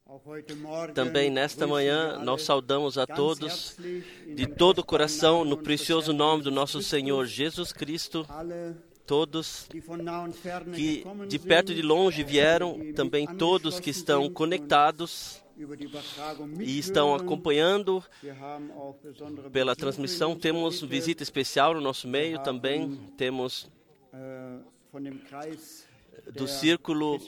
Também nesta manhã nós saudamos a todos de todo o coração no precioso nome do nosso Senhor Jesus Cristo. Todos que de perto e de longe vieram, também todos que estão conectados e estão acompanhando pela transmissão. Temos visita especial no nosso meio também. Temos do círculo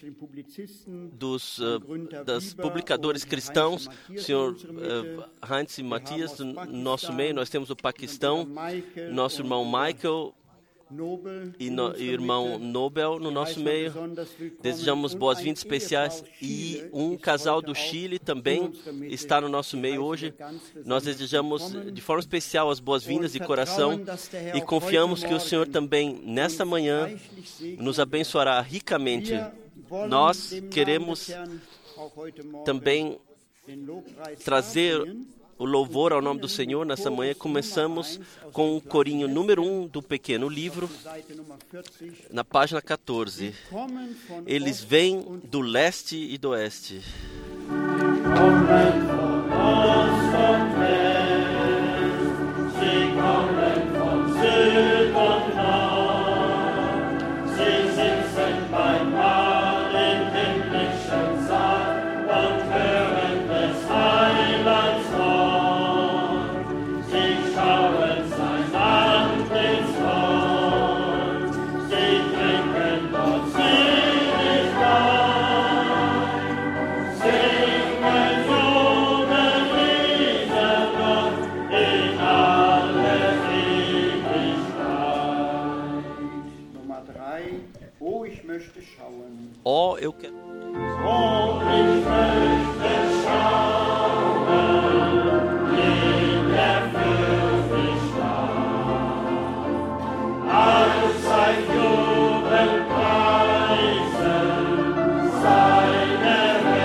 das publicadores cristãos, o senhor Heinz e Matias, no nosso meio. Nós temos o Paquistão, nosso irmão Michael e irmão Nobel no nosso meio. Desejamos boas-vindas especiais. E um casal do Chile também está no nosso meio hoje. Nós desejamos de forma especial as boas-vindas de coração e confiamos que o Senhor também, nesta manhã, nos abençoará ricamente. Nós queremos também trazer o louvor ao nome do Senhor nessa manhã. Começamos com o corinho número 1 do pequeno livro, na página 14. Eles vêm do leste e do oeste. Oh, eu quero. Oh, ich möchte schauen, in der Fürste stark, allzeit Jubel preisen, seine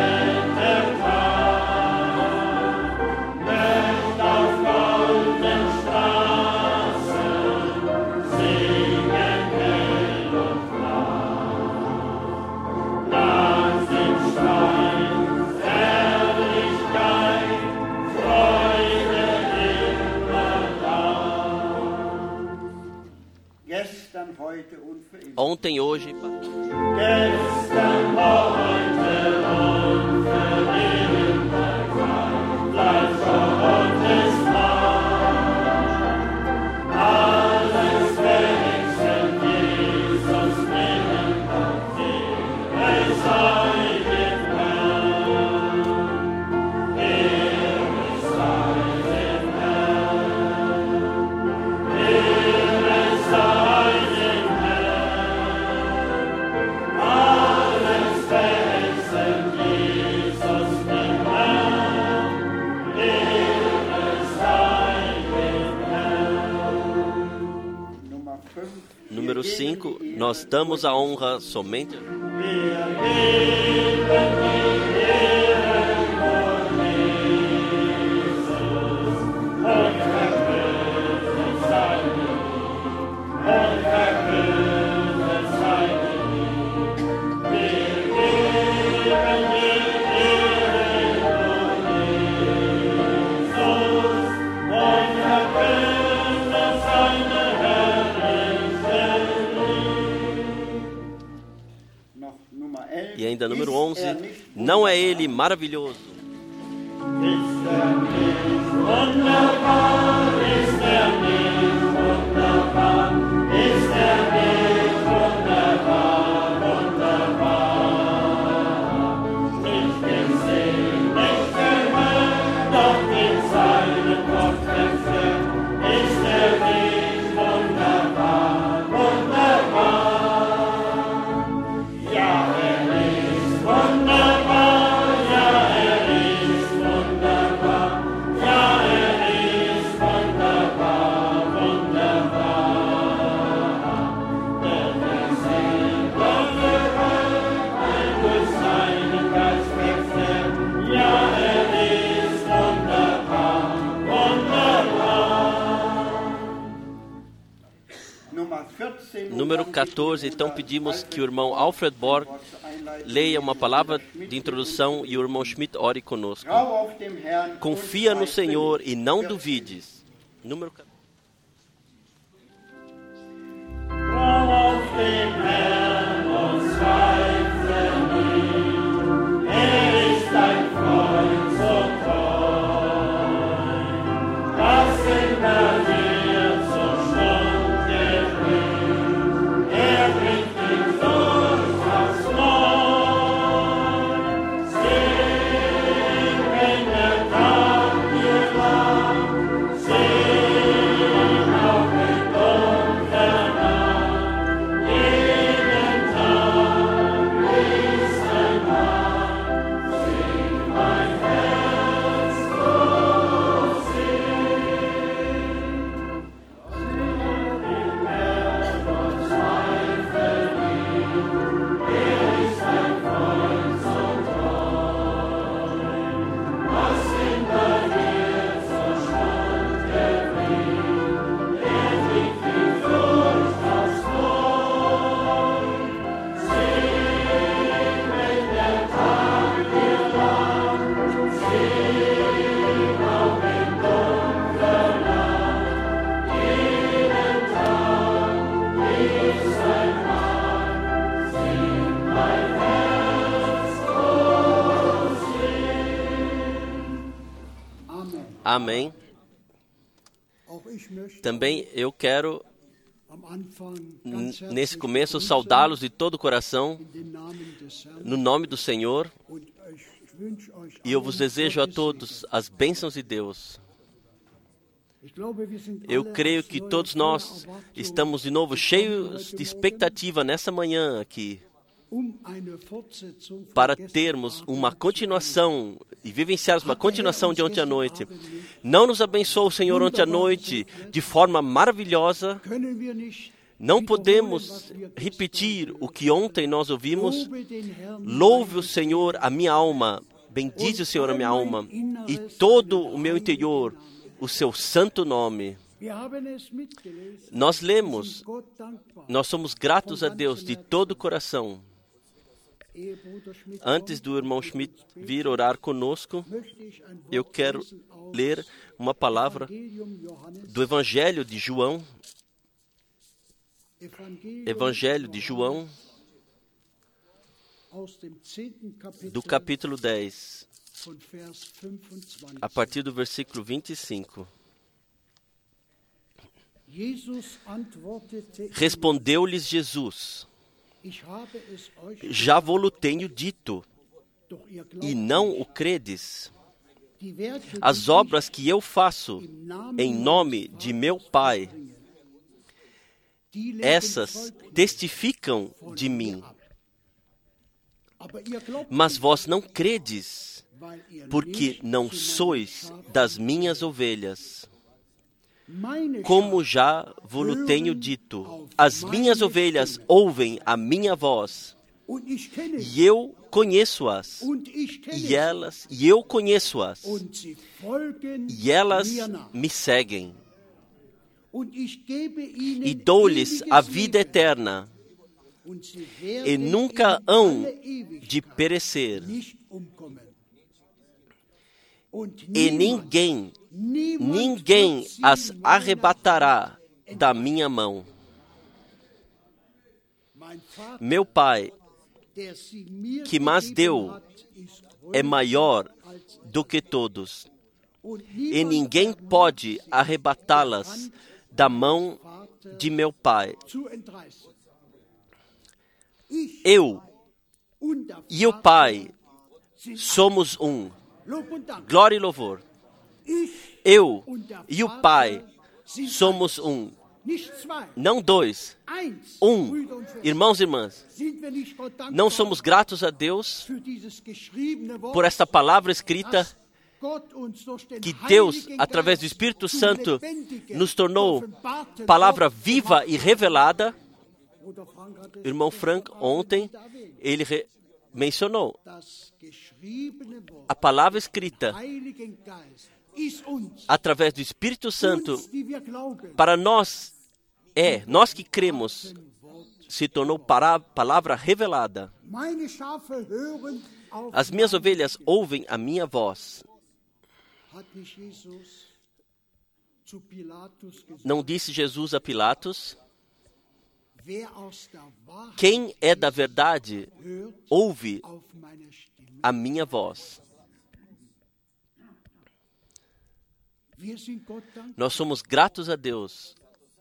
Retterkraft, möcht auf goldenen Straßen singen hell und klar. Ontem, hoje, número 5, nós damos a honra somente. E ainda número 11, não é ele maravilhoso? Número 14, então pedimos que o irmão Alfred Borg leia uma palavra de introdução e o irmão Schmidt ore conosco. Confia no Senhor e não duvides. Número 14. Amém. Também eu quero, nesse começo, saudá-los de todo o coração, no nome do Senhor, e eu vos desejo a todos as bênçãos de Deus. Eu creio que todos nós estamos de novo cheios de expectativa nessa manhã aqui, para termos uma continuação e vivenciarmos uma continuação de ontem à noite. Não nos abençoou o Senhor ontem à noite de forma maravilhosa. Não podemos repetir o que ontem nós ouvimos. Louve o Senhor a minha alma, bendize o Senhor a minha alma e todo o meu interior, o seu santo nome. Nós lemos, nós somos gratos a Deus de todo o coração. Antes do irmão Schmidt vir orar conosco, eu quero ler uma palavra do Evangelho de João. Evangelho de João, do capítulo 10, a partir do versículo 25. Respondeu-lhes Jesus: já vou-lo tenho dito, e não o credes. As obras que eu faço em nome de meu Pai, essas testificam de mim. Mas vós não credes, porque não sois das minhas ovelhas. Como já vos tenho dito, as minhas ovelhas ouvem a minha voz, e eu conheço-as, e eu conheço-as, e elas me seguem. E dou-lhes a vida eterna, e nunca hão de perecer. E ninguém as arrebatará da minha mão. Meu Pai, que mas deu, é maior do que todos, e ninguém pode arrebatá-las da mão de meu Pai. Eu e o Pai somos um. Glória e louvor. Eu e o Pai somos um. Não dois. Um. Irmãos e irmãs, não somos gratos a Deus por esta palavra escrita que Deus, através do Espírito Santo, nos tornou palavra viva e revelada. O irmão Frank, ontem, ele mencionou a palavra escrita através do Espírito Santo para nós que cremos, se tornou palavra revelada. As minhas ovelhas ouvem a minha voz. Não disse Jesus a Pilatos? Quem é da verdade, ouve a minha voz. Nós somos gratos a Deus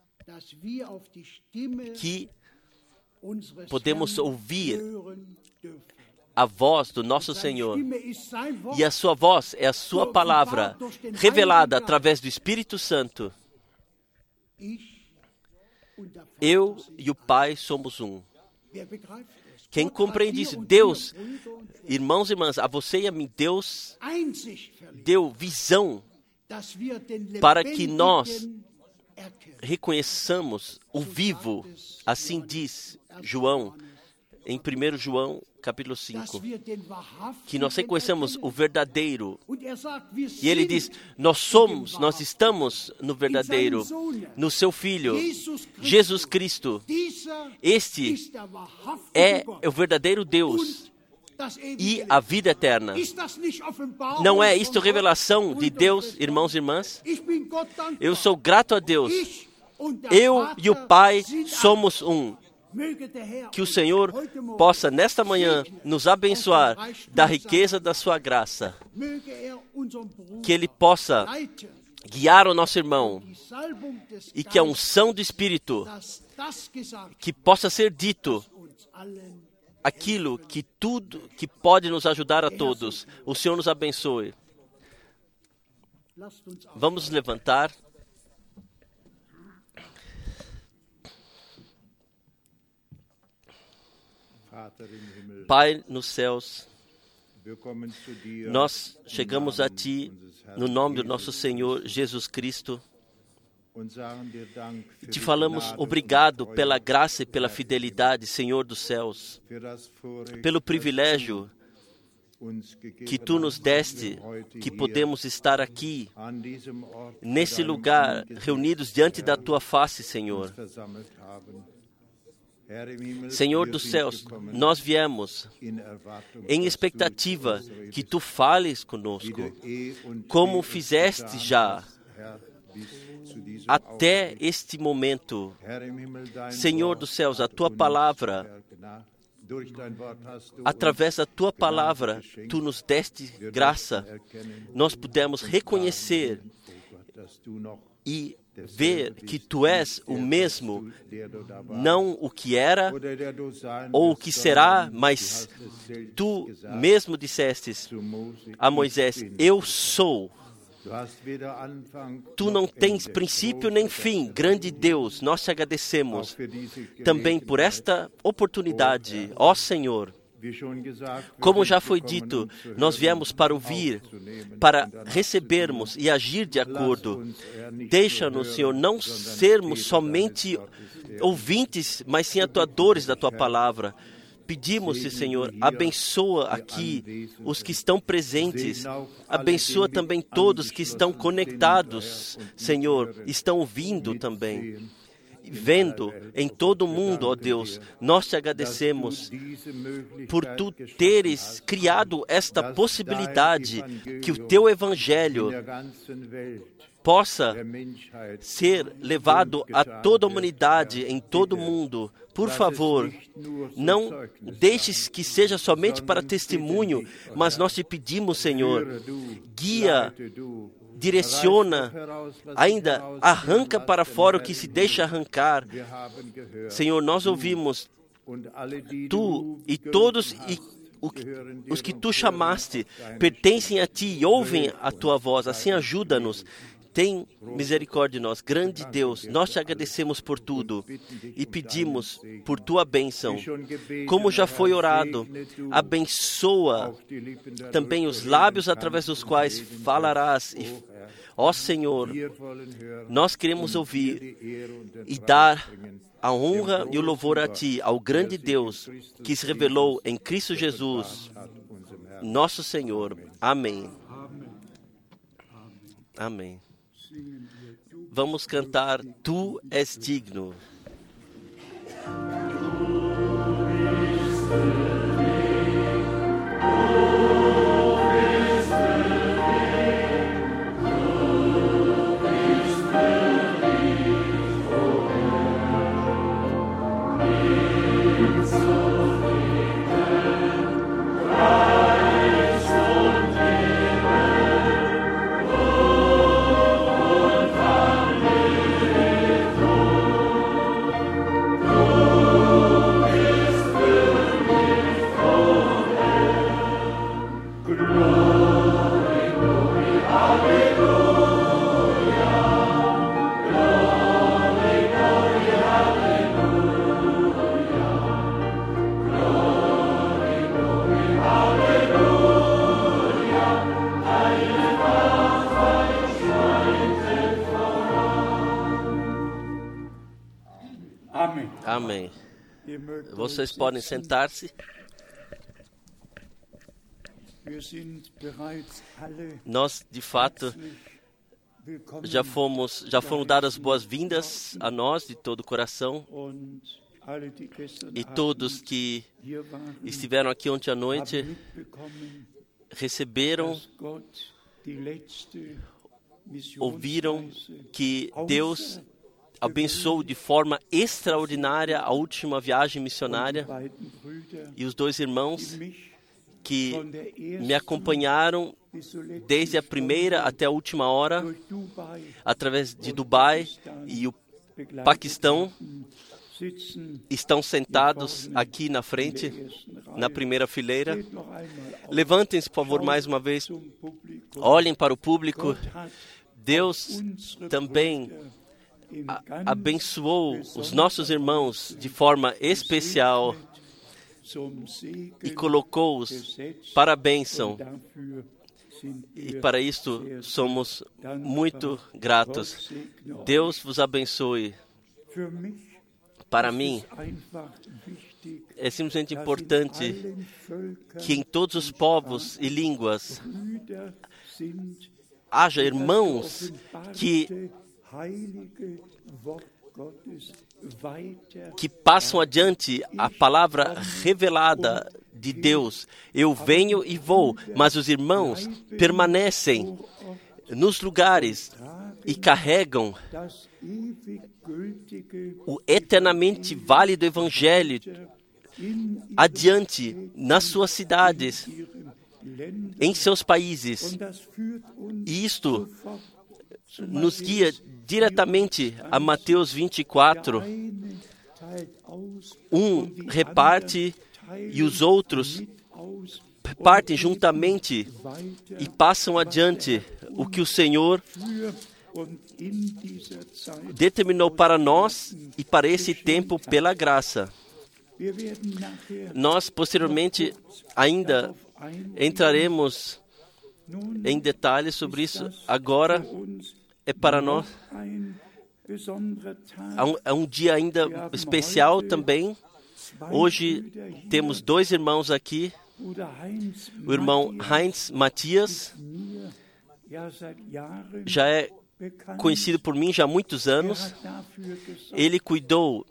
que podemos ouvir a voz do nosso Senhor. E a sua voz é a sua palavra, revelada através do Espírito Santo. Eu e o Pai somos um. Quem compreende isso? Deus, irmãos e irmãs, a você e a mim, Deus deu visão para que nós reconheçamos o vivo. Assim diz João, em 1 João, capítulo 5, que nós reconheçamos o verdadeiro. E ele diz, nós estamos no verdadeiro, no seu Filho, Jesus Cristo. Este é o verdadeiro Deus e a vida eterna. Não é isto revelação de Deus, irmãos e irmãs? Eu sou grato a Deus. Eu e o Pai somos um. Que o Senhor possa, nesta manhã, nos abençoar da riqueza da sua graça. Que Ele possa guiar o nosso irmão e que a unção do Espírito, que possa ser dito aquilo que tudo que pode nos ajudar a todos. O Senhor nos abençoe. Vamos levantar. Pai nos céus, nós chegamos a Ti no nome do nosso Senhor Jesus Cristo. Te falamos obrigado pela graça e pela fidelidade, Senhor dos céus, pelo privilégio que Tu nos deste, que podemos estar aqui, nesse lugar, reunidos diante da Tua face, Senhor. Senhor dos céus, nós viemos em expectativa que Tu fales conosco, como fizeste já até este momento. Senhor dos céus, a Tua palavra, através da Tua palavra, Tu nos deste graça. Nós pudemos reconhecer e ver que Tu és o mesmo, não o que era ou o que será, mas Tu mesmo dissestes a Moisés, eu sou. Tu não tens princípio nem fim, grande Deus, nós te agradecemos também por esta oportunidade, ó Senhor. Como já foi dito, nós viemos para ouvir, para recebermos e agir de acordo. Deixa-nos, Senhor, não sermos somente ouvintes, mas sim atuadores da Tua palavra. Pedimos-te, Senhor, abençoa aqui os que estão presentes, abençoa também todos que estão conectados, Senhor, estão ouvindo também. Vendo em todo o mundo, ó Deus, nós te agradecemos por Tu teres criado esta possibilidade que o Teu Evangelho possa ser levado a toda a humanidade, em todo o mundo. Por favor, não deixes que seja somente para testemunho, mas nós te pedimos, Senhor, guia, direciona, ainda arranca para fora o que se deixa arrancar. Senhor, nós ouvimos Tu e todos os que Tu chamaste pertencem a Ti e ouvem a Tua voz. Assim ajuda-nos. Tem misericórdia de nós. Grande Deus, nós te agradecemos por tudo e pedimos por Tua bênção. Como já foi orado, abençoa também os lábios através dos quais falarás. Ó Senhor, nós queremos ouvir e dar a honra e o louvor a Ti, ao grande Deus que se revelou em Cristo Jesus, nosso Senhor. Amém. Amém. Vamos cantar Tu és digno. Amém. Vocês podem sentar-se. Nós, de fato, já foram dadas boas-vindas a nós de todo o coração. E todos que estiveram aqui ontem à noite receberam, ouviram que Deus abençoou de forma extraordinária a última viagem missionária, e os dois irmãos que me acompanharam desde a primeira até a última hora, através de Dubai e o Paquistão, estão sentados aqui na frente, na primeira fileira. Levantem-se, por favor, mais uma vez. Olhem para o público. Deus também abençoou os nossos irmãos de forma especial e colocou-os para a bênção. E para isto somos muito gratos. Deus vos abençoe. Para mim, é simplesmente importante que em todos os povos e línguas haja irmãos que passam adiante a palavra revelada de Deus. Eu venho e vou, mas os irmãos permanecem nos lugares e carregam o eternamente válido Evangelho adiante nas suas cidades, em seus países. E isto nos guia diretamente a Mateus 24. Um reparte e os outros partem juntamente e passam adiante o que o Senhor determinou para nós e para esse tempo pela graça. Nós, posteriormente, ainda entraremos em detalhes sobre isso. Agora é para nós. É um dia ainda especial também. Hoje temos dois irmãos aqui. O irmão Heinz Matias já é conhecido por mim já há muitos anos. Ele cuidou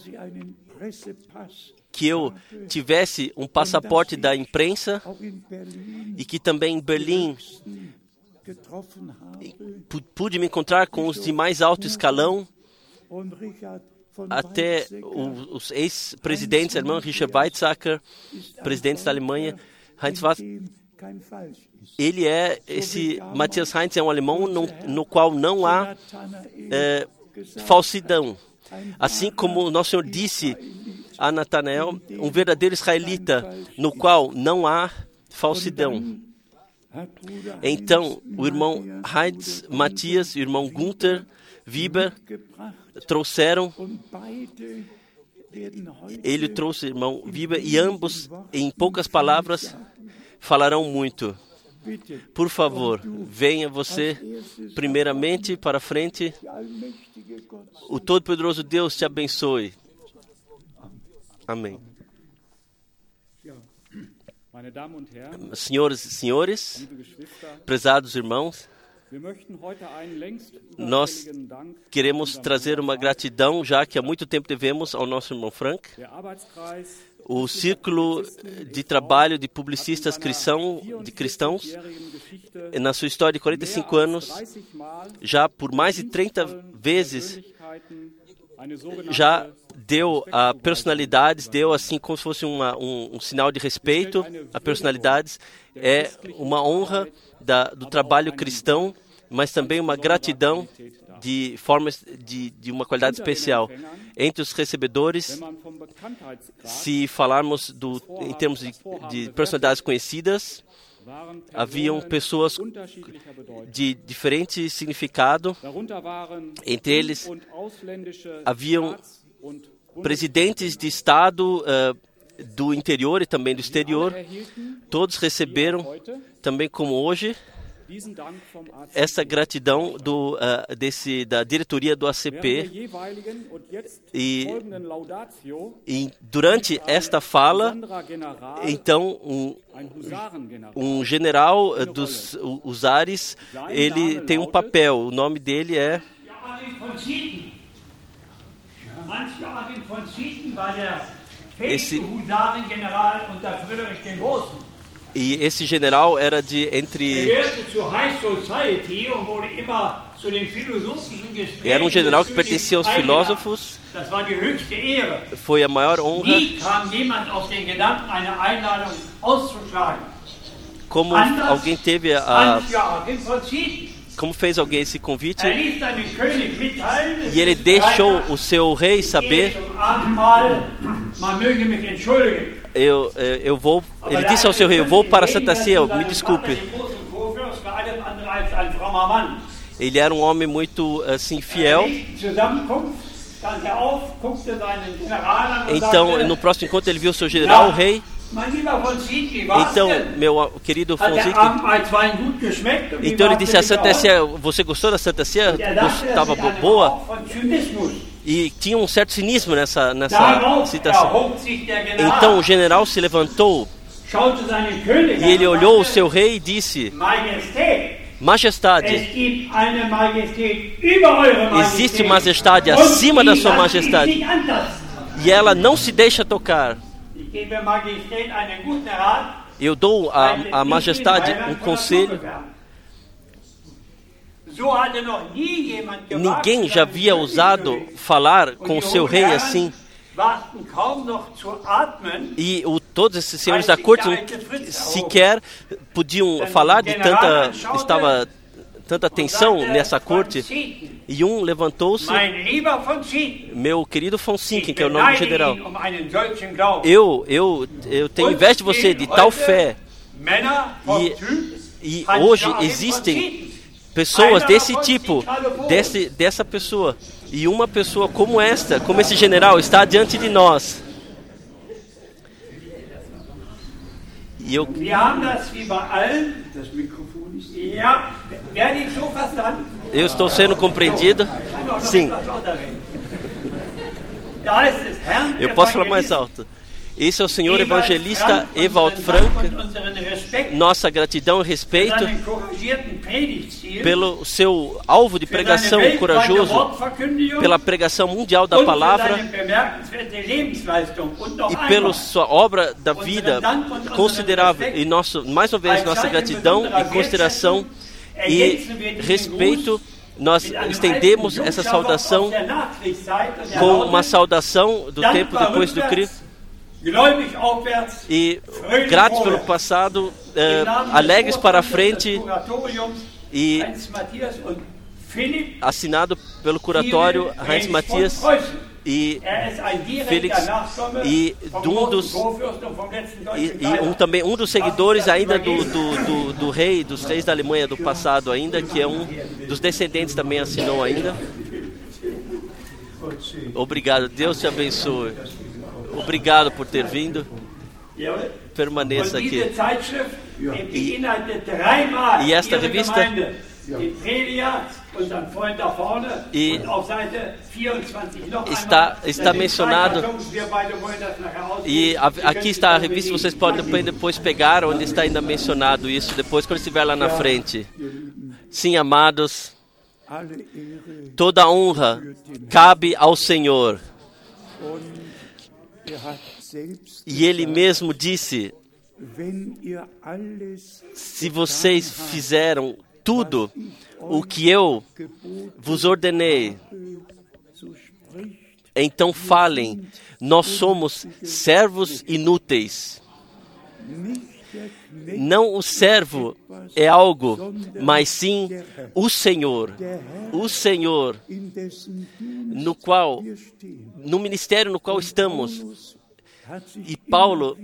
que eu tivesse um passaporte da imprensa e que também em Berlim pude me encontrar com os de mais alto escalão, até os ex-presidentes, irmão Richard Weizsäcker, presidente da Alemanha. Heinz ele é esse Matthias Heinz é um alemão no qual não há falsidão. Assim como o nosso Senhor disse a Natanael, um verdadeiro israelita no qual não há falsidão. Então, o irmão Heinz Matias e o irmão Gunther Weber trouxeram, ele trouxe o irmão Weber, e ambos, em poucas palavras, falarão muito. Por favor, venha você primeiramente para frente. O Todo-Poderoso Deus te abençoe. Amém. Senhoras e senhores, prezados irmãos, Nós queremos trazer uma gratidão, já que há muito tempo devemos ao nosso irmão Frank. O Círculo de Trabalho de Publicistas Cristãos, na sua história de 45 anos, já por mais de 30 vezes, já deu a personalidades, deu assim como se fosse um sinal de respeito a personalidades. É uma honra do trabalho cristão, mas também uma gratidão de formas de uma qualidade especial. Entre os recebedores, se falarmos em termos de personalidades conhecidas, haviam pessoas de diferente significado. Entre eles, haviam presidentes de Estado do interior e também do exterior. Todos receberam, também como hoje, essa gratidão da diretoria do ACP. E durante esta fala, então, um general dos Husares, ele tem um papel. O nome dele é E esse general era era um general que pertencia aos filósofos. Foi a maior honra. Como alguém teve como fez alguém esse convite? E ele deixou o seu rei saber. Ele disse ao seu rei: eu vou para Santa Ceia, me desculpe. Ele era um homem muito assim fiel. Então, no próximo encontro, ele viu o seu general, o rei. Então, meu querido Fonseca, então ele disse: a Santa Ceia, você gostou da Santa Ceia? Estava boa? E tinha um certo cinismo nessa citação. Então o general se levantou e ele olhou o seu rei e disse: Majestade, existe majestade acima da sua majestade, e ela não se deixa tocar. Eu dou à majestade um conselho. Ninguém já havia ousado falar com o seu rei assim. E todos esses senhores da corte sequer podiam falar de tanta tensão nessa corte. E um levantou-se: meu querido Fonseca, que é o nome do general, eu tenho inveja de você, de tal fé. E hoje existem pessoas desse tipo, dessa pessoa. E uma pessoa como esta, como esse general, está diante de nós. E eu estou sendo compreendido? Sim. Eu posso falar mais alto. Esse é o senhor evangelista Ewald Frank. Nossa gratidão e respeito pelo seu alvo de pregação corajoso, pela pregação mundial da palavra e pela sua obra da vida considerável. E mais uma vez, nossa gratidão e consideração e respeito. Nós estendemos essa saudação com uma saudação do tempo depois do Cristo. E gratos pelo passado, alegres para a frente, e assinado pelo curatório Heinz Matthias e Felix, e um dos seguidores ainda do rei, dos reis da Alemanha do passado ainda, que é um dos descendentes, também assinou ainda. Obrigado, Deus te abençoe. Obrigado por ter vindo. Permaneça aqui. E esta revista está mencionado. E aqui está a revista. Vocês podem depois pegar onde está ainda mencionado isso. Depois, quando estiver lá na frente. Sim, amados, toda a honra cabe ao Senhor. E Ele mesmo disse, se vocês fizeram tudo o que eu vos ordenei, então falem, nós somos servos inúteis. Não o servo é algo, mas sim o Senhor. O Senhor, no ministério no qual estamos. E Paulo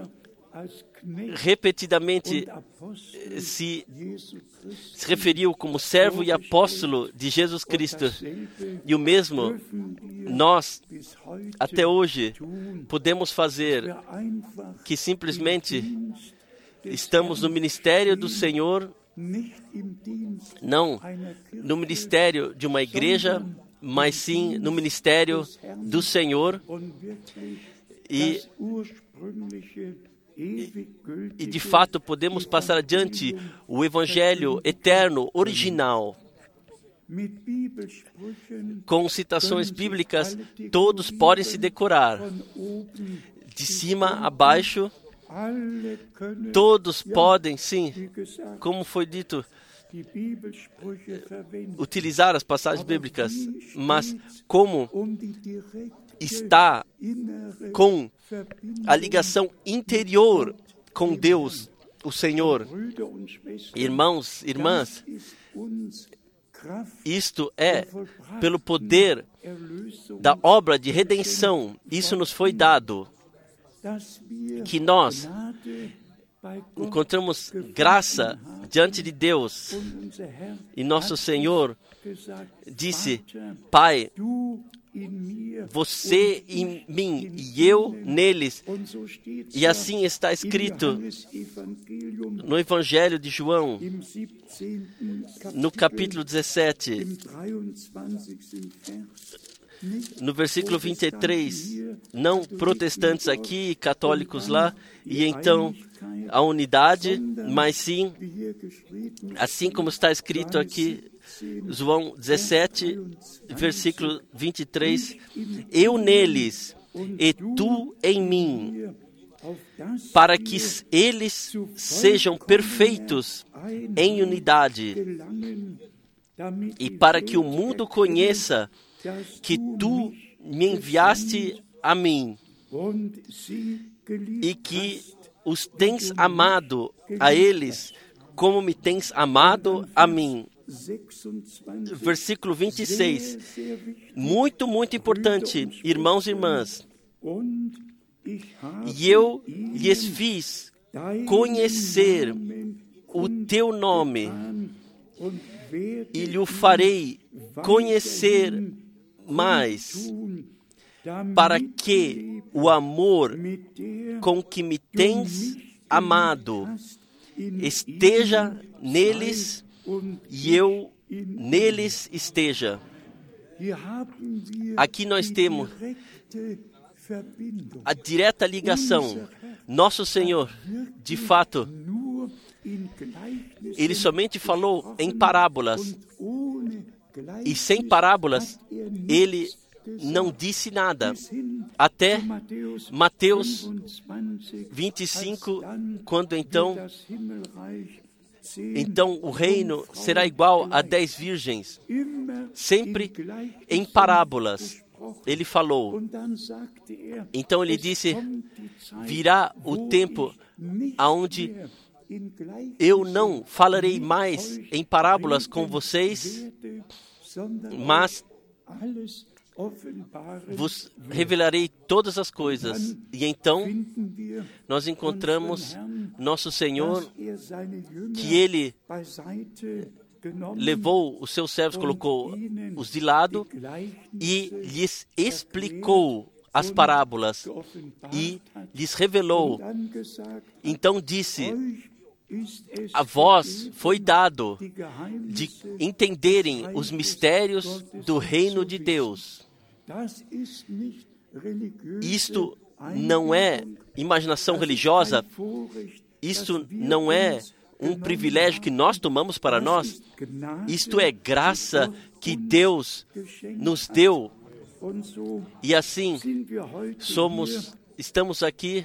repetidamente se referiu como servo e apóstolo de Jesus Cristo. E o mesmo nós, até hoje, podemos fazer, que simplesmente estamos no ministério do Senhor, não no ministério de uma igreja, mas sim no ministério do Senhor. E de fato podemos passar adiante o Evangelho eterno, original, com citações bíblicas, todos podem se decorar, de cima a baixo, todos podem, sim, como foi dito, utilizar as passagens bíblicas, mas como está com a ligação interior com Deus, o Senhor. Irmãos, irmãs, isto é pelo poder da obra de redenção, isso nos foi dado, que nós encontramos graça diante de Deus. E nosso Senhor disse, Pai, você em mim e eu neles. E assim está escrito no Evangelho de João, no capítulo 17, no versículo 23, não protestantes aqui, católicos lá, e então a unidade, mas sim, assim como está escrito aqui, João 17, versículo 23, eu neles e tu em mim, para que eles sejam perfeitos em unidade, e para que o mundo conheça que tu me enviaste a mim, e que os tens amado a eles, como me tens amado a mim. Versículo 26, muito, muito importante, irmãos e irmãs. E eu lhes fiz conhecer o teu nome, e lhe o farei conhecer mais, para que o amor com que me tens amado esteja neles e eu neles esteja. Aqui nós temos a direta ligação. Nosso Senhor, de fato, Ele somente falou em parábolas. E sem parábolas, Ele não disse nada. Até Mateus 25, quando então o reino será igual a 10 virgens. Sempre em parábolas Ele falou. Então Ele disse, virá o tempo aonde eu não falarei mais em parábolas com vocês, mas vos revelarei todas as coisas. E então nós encontramos nosso Senhor, que Ele levou os seus servos, colocou-os de lado e lhes explicou as parábolas e lhes revelou. Então disse, a vós foi dado de entenderem os mistérios do reino de Deus. Isto não é imaginação religiosa, isto não é um privilégio que nós tomamos para nós. Isto é graça que Deus nos deu. E assim, estamos aqui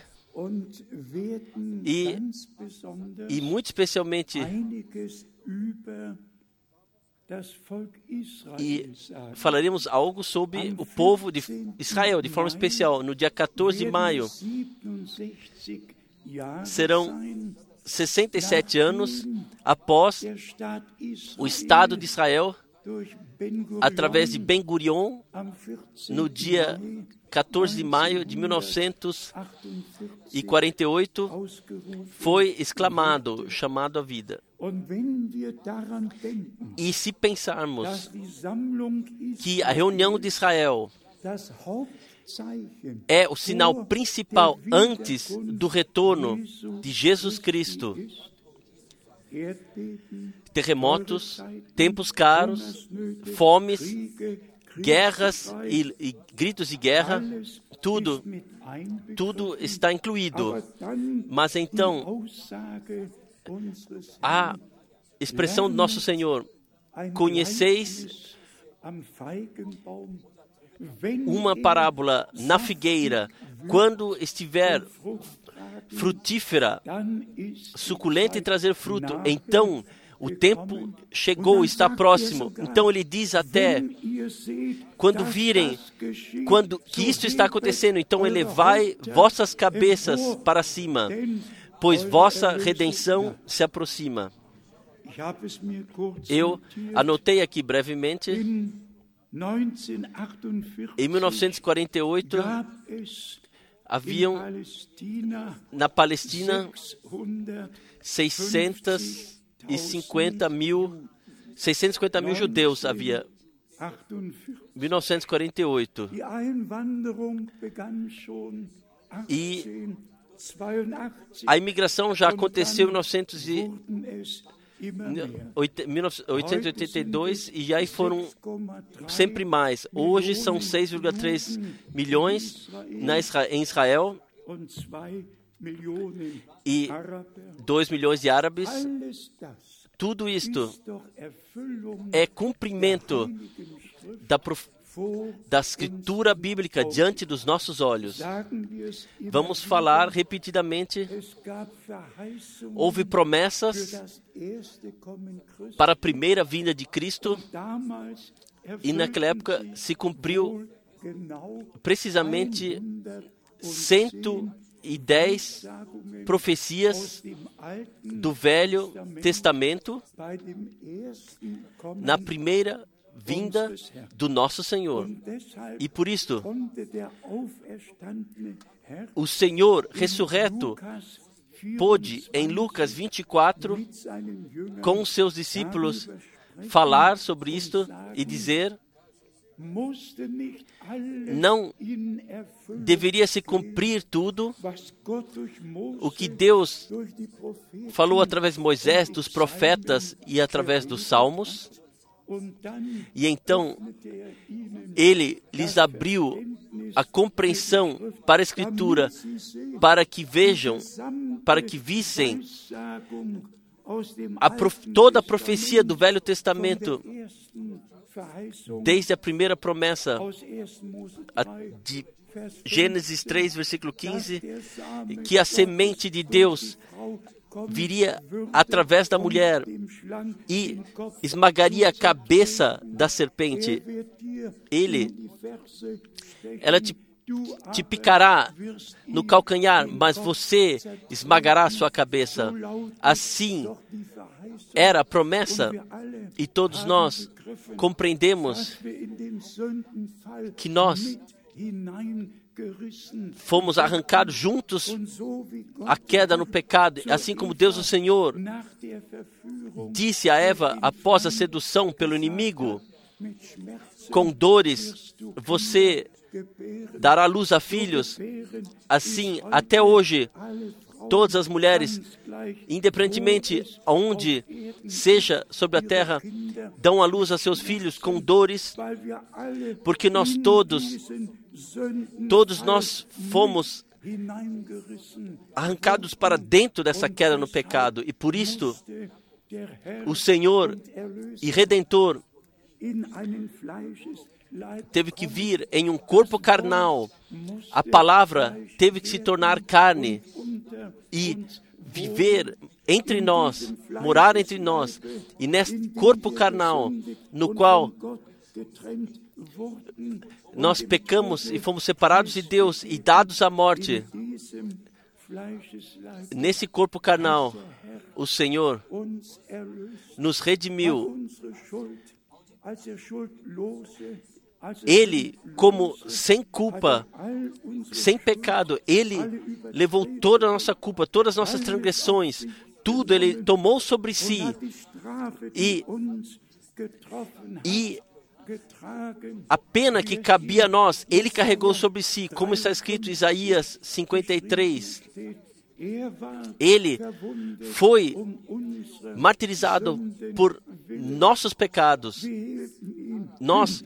e muito especialmente falaremos algo sobre o povo de Israel, de forma especial. No dia 14 de maio, serão 67 anos após o Estado de Israel, através de Ben-Gurion, no dia 14 de maio de 1948, foi exclamado, chamado à vida. E se pensarmos que a reunião de Israel é o sinal principal antes do retorno de Jesus Cristo, terremotos, tempos caros, fomes, guerras e gritos de guerra, tudo está incluído. Mas então, a expressão do nosso Senhor: conheceis uma parábola na figueira, quando estiver frutífera, suculenta e trazer fruto, então o tempo chegou, está próximo. Então ele diz até, quando virem que isto está acontecendo, então elevai vossas cabeças para cima, pois vossa redenção se aproxima. Eu anotei aqui brevemente, em 1948, haviam na Palestina 650 mil judeus, havia 1948. E a imigração já aconteceu em 1882 e aí foram sempre mais. Hoje são 6,3 milhões em Israel e 2 milhões de árabes. Tudo isto é cumprimento da escritura bíblica diante dos nossos olhos. Vamos falar repetidamente. Houve promessas para a primeira vinda de Cristo e naquela época se cumpriu precisamente 110 profecias do Velho Testamento na primeira vinda do nosso Senhor. E por isso, o Senhor ressurreto pôde, em Lucas 24, com os seus discípulos, falar sobre isto e dizer: não deveria se cumprir tudo o que Deus falou através de Moisés, dos profetas e através dos salmos. E então, ele lhes abriu a compreensão para a Escritura, para que vejam, para que vissem toda a profecia do Velho Testamento, desde a primeira promessa de Gênesis 3, versículo 15, que a semente de Deus viria através da mulher e esmagaria a cabeça da serpente. Ela te picará no calcanhar, mas você esmagará a sua cabeça. Assim era a promessa, e todos nós compreendemos que nós fomos arrancados juntos à queda no pecado, assim como Deus o Senhor disse a Eva após a sedução pelo inimigo: com dores você dará luz a filhos. Assim, até hoje, todas as mulheres, independentemente aonde seja sobre a terra, dão à luz a seus filhos com dores, porque nós todos nós fomos arrancados para dentro dessa queda no pecado. E por isto, o Senhor e Redentor teve que vir em um corpo carnal. A palavra teve que se tornar carne e viver entre nós, morar entre nós. E nesse corpo carnal, no qual nós pecamos e fomos separados de Deus e dados à morte, nesse corpo carnal, o Senhor nos redimiu. Ele, como sem culpa, sem pecado, Ele levou toda a nossa culpa, todas as nossas transgressões, tudo Ele tomou sobre si e a pena que cabia a nós, Ele carregou sobre si, como está escrito em Isaías 53. Ele foi martirizado por nossos pecados. Nós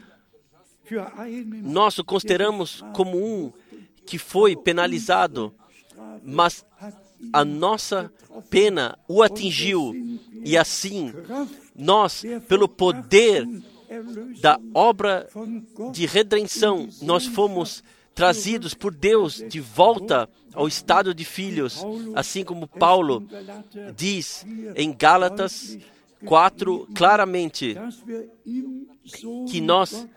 o consideramos como um que foi penalizado, mas a nossa pena o atingiu. E assim, nós, pelo poder da obra de redenção, nós fomos trazidos por Deus de volta ao estado de filhos, assim como Paulo diz em Gálatas 4 claramente, que nós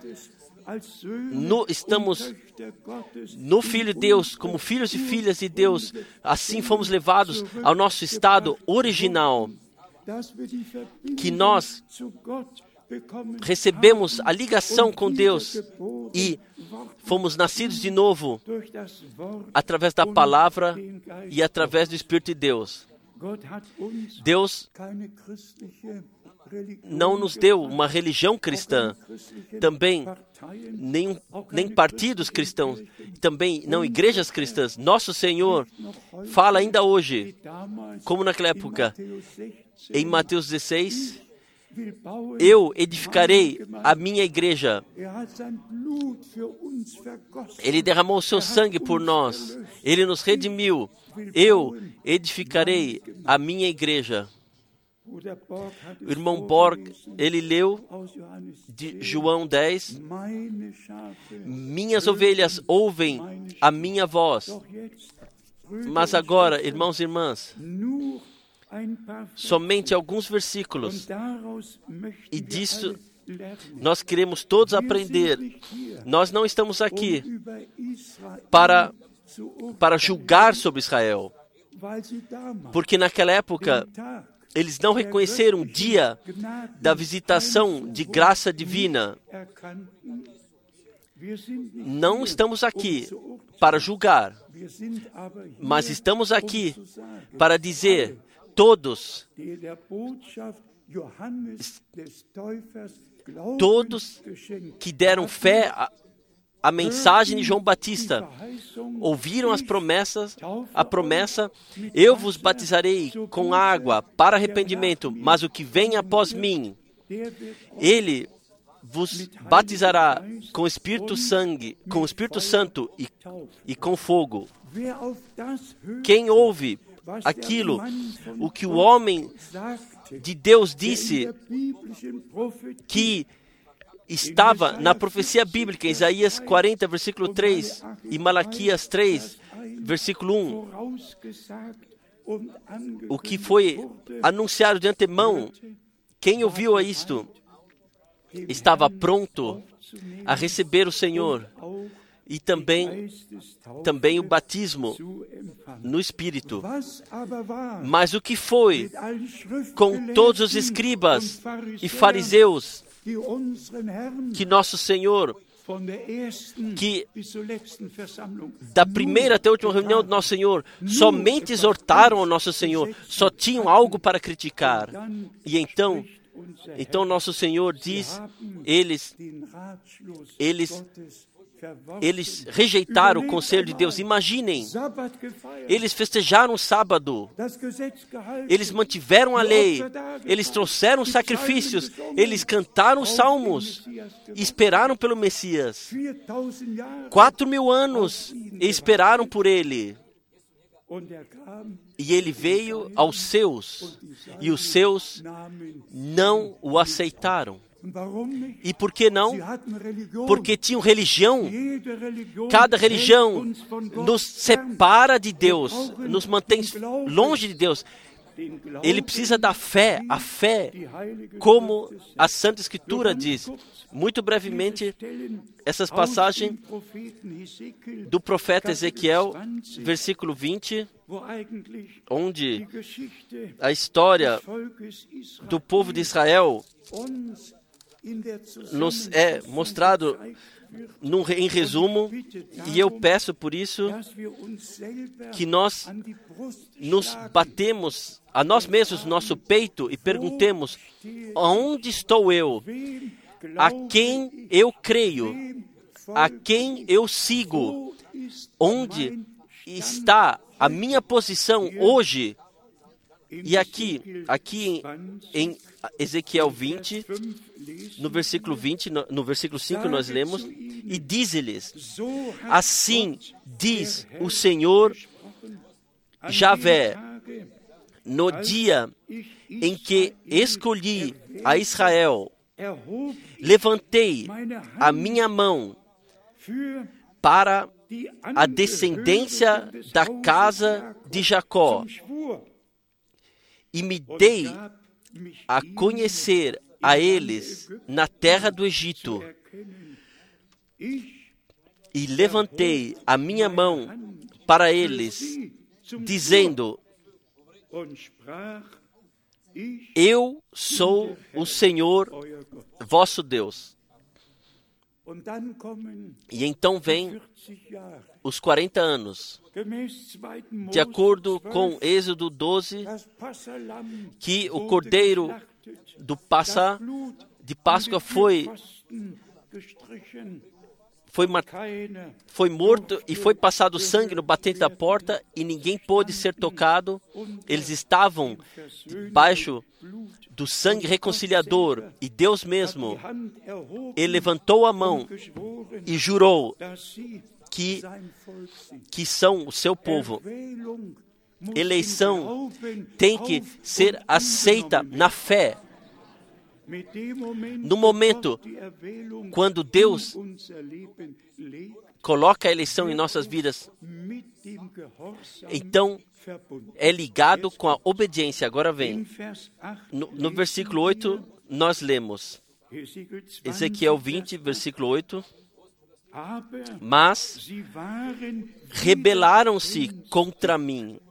estamos no Filho de Deus, como filhos e filhas de Deus, assim fomos levados ao nosso estado original, que nós recebemos a ligação com Deus e fomos nascidos de novo através da palavra e através do Espírito de Deus. Deus não nos deu uma religião cristã, também nem partidos cristãos, também não igrejas cristãs. Nosso Senhor fala ainda hoje, como naquela época, em Mateus 16, eu edificarei a minha igreja. Ele derramou o seu sangue por nós. Ele nos redimiu. Eu edificarei a minha igreja. O irmão Borg, ele leu de João 10, minhas ovelhas ouvem a minha voz. Mas agora, irmãos e irmãs, somente alguns versículos, e disso nós queremos todos aprender. Nós não estamos aqui para julgar sobre Israel, porque naquela época eles não reconheceram o dia da visitação de graça divina. Não estamos aqui para julgar, mas estamos aqui para dizer: todos que deram fé à mensagem de João Batista, ouviram a promessa, eu vos batizarei com água para arrependimento, mas o que vem após mim, ele vos batizará com o Espírito Santo e com fogo. Quem ouve aquilo, o que o homem de Deus disse, que estava na profecia bíblica, em Isaías 40, versículo 3, e Malaquias 3, versículo 1, o que foi anunciado de antemão, quem ouviu isto, estava pronto a receber o Senhor, e também o batismo no Espírito. Mas o que foi com todos os escribas e fariseus que nosso Senhor, que da primeira até a última reunião do nosso Senhor, somente exortaram ao nosso Senhor, só tinham algo para criticar. E então nosso Senhor diz, eles rejeitaram o conselho de Deus. Imaginem, eles festejaram o sábado, eles mantiveram a lei, eles trouxeram sacrifícios, eles cantaram os salmos, esperaram pelo Messias. 4.000 anos e esperaram por ele. E ele veio aos seus, e os seus não o aceitaram. E por que não? Porque tinham religião. Cada religião nos separa de Deus, nos mantém longe de Deus. Ele precisa da fé, a fé, como a Santa Escritura diz. Muito brevemente, essas passagens do profeta Ezequiel, versículo 20, onde a história do povo de Israel nos é mostrado em resumo, e eu peço por isso que nós nos batemos a nós mesmos no nosso peito e perguntemos: onde estou eu? A quem eu creio? A quem eu sigo? Onde está a minha posição hoje? E aqui em Ezequiel 20, no versículo 20, no versículo 5 nós lemos: e diz-lhes, assim diz o Senhor Javé, no dia em que escolhi a Israel, levantei a minha mão para a descendência da casa de Jacó e me dei a conhecer a eles na terra do Egito. E levantei a minha mão para eles, dizendo: eu sou o Senhor vosso Deus. E então vem os 40 anos, de acordo com Êxodo 12, que o cordeiro de Páscoa foi morto e foi passado sangue no batente da porta e ninguém pôde ser tocado. Eles estavam debaixo do sangue reconciliador e Deus mesmo, ele levantou a mão e jurou que são o seu povo. Eleição tem que ser aceita na fé. No momento quando Deus coloca a eleição em nossas vidas, então é ligado com a obediência. Agora vem, no versículo 8, nós lemos, Ezequiel 20, versículo 8, mas rebelaram-se contra mim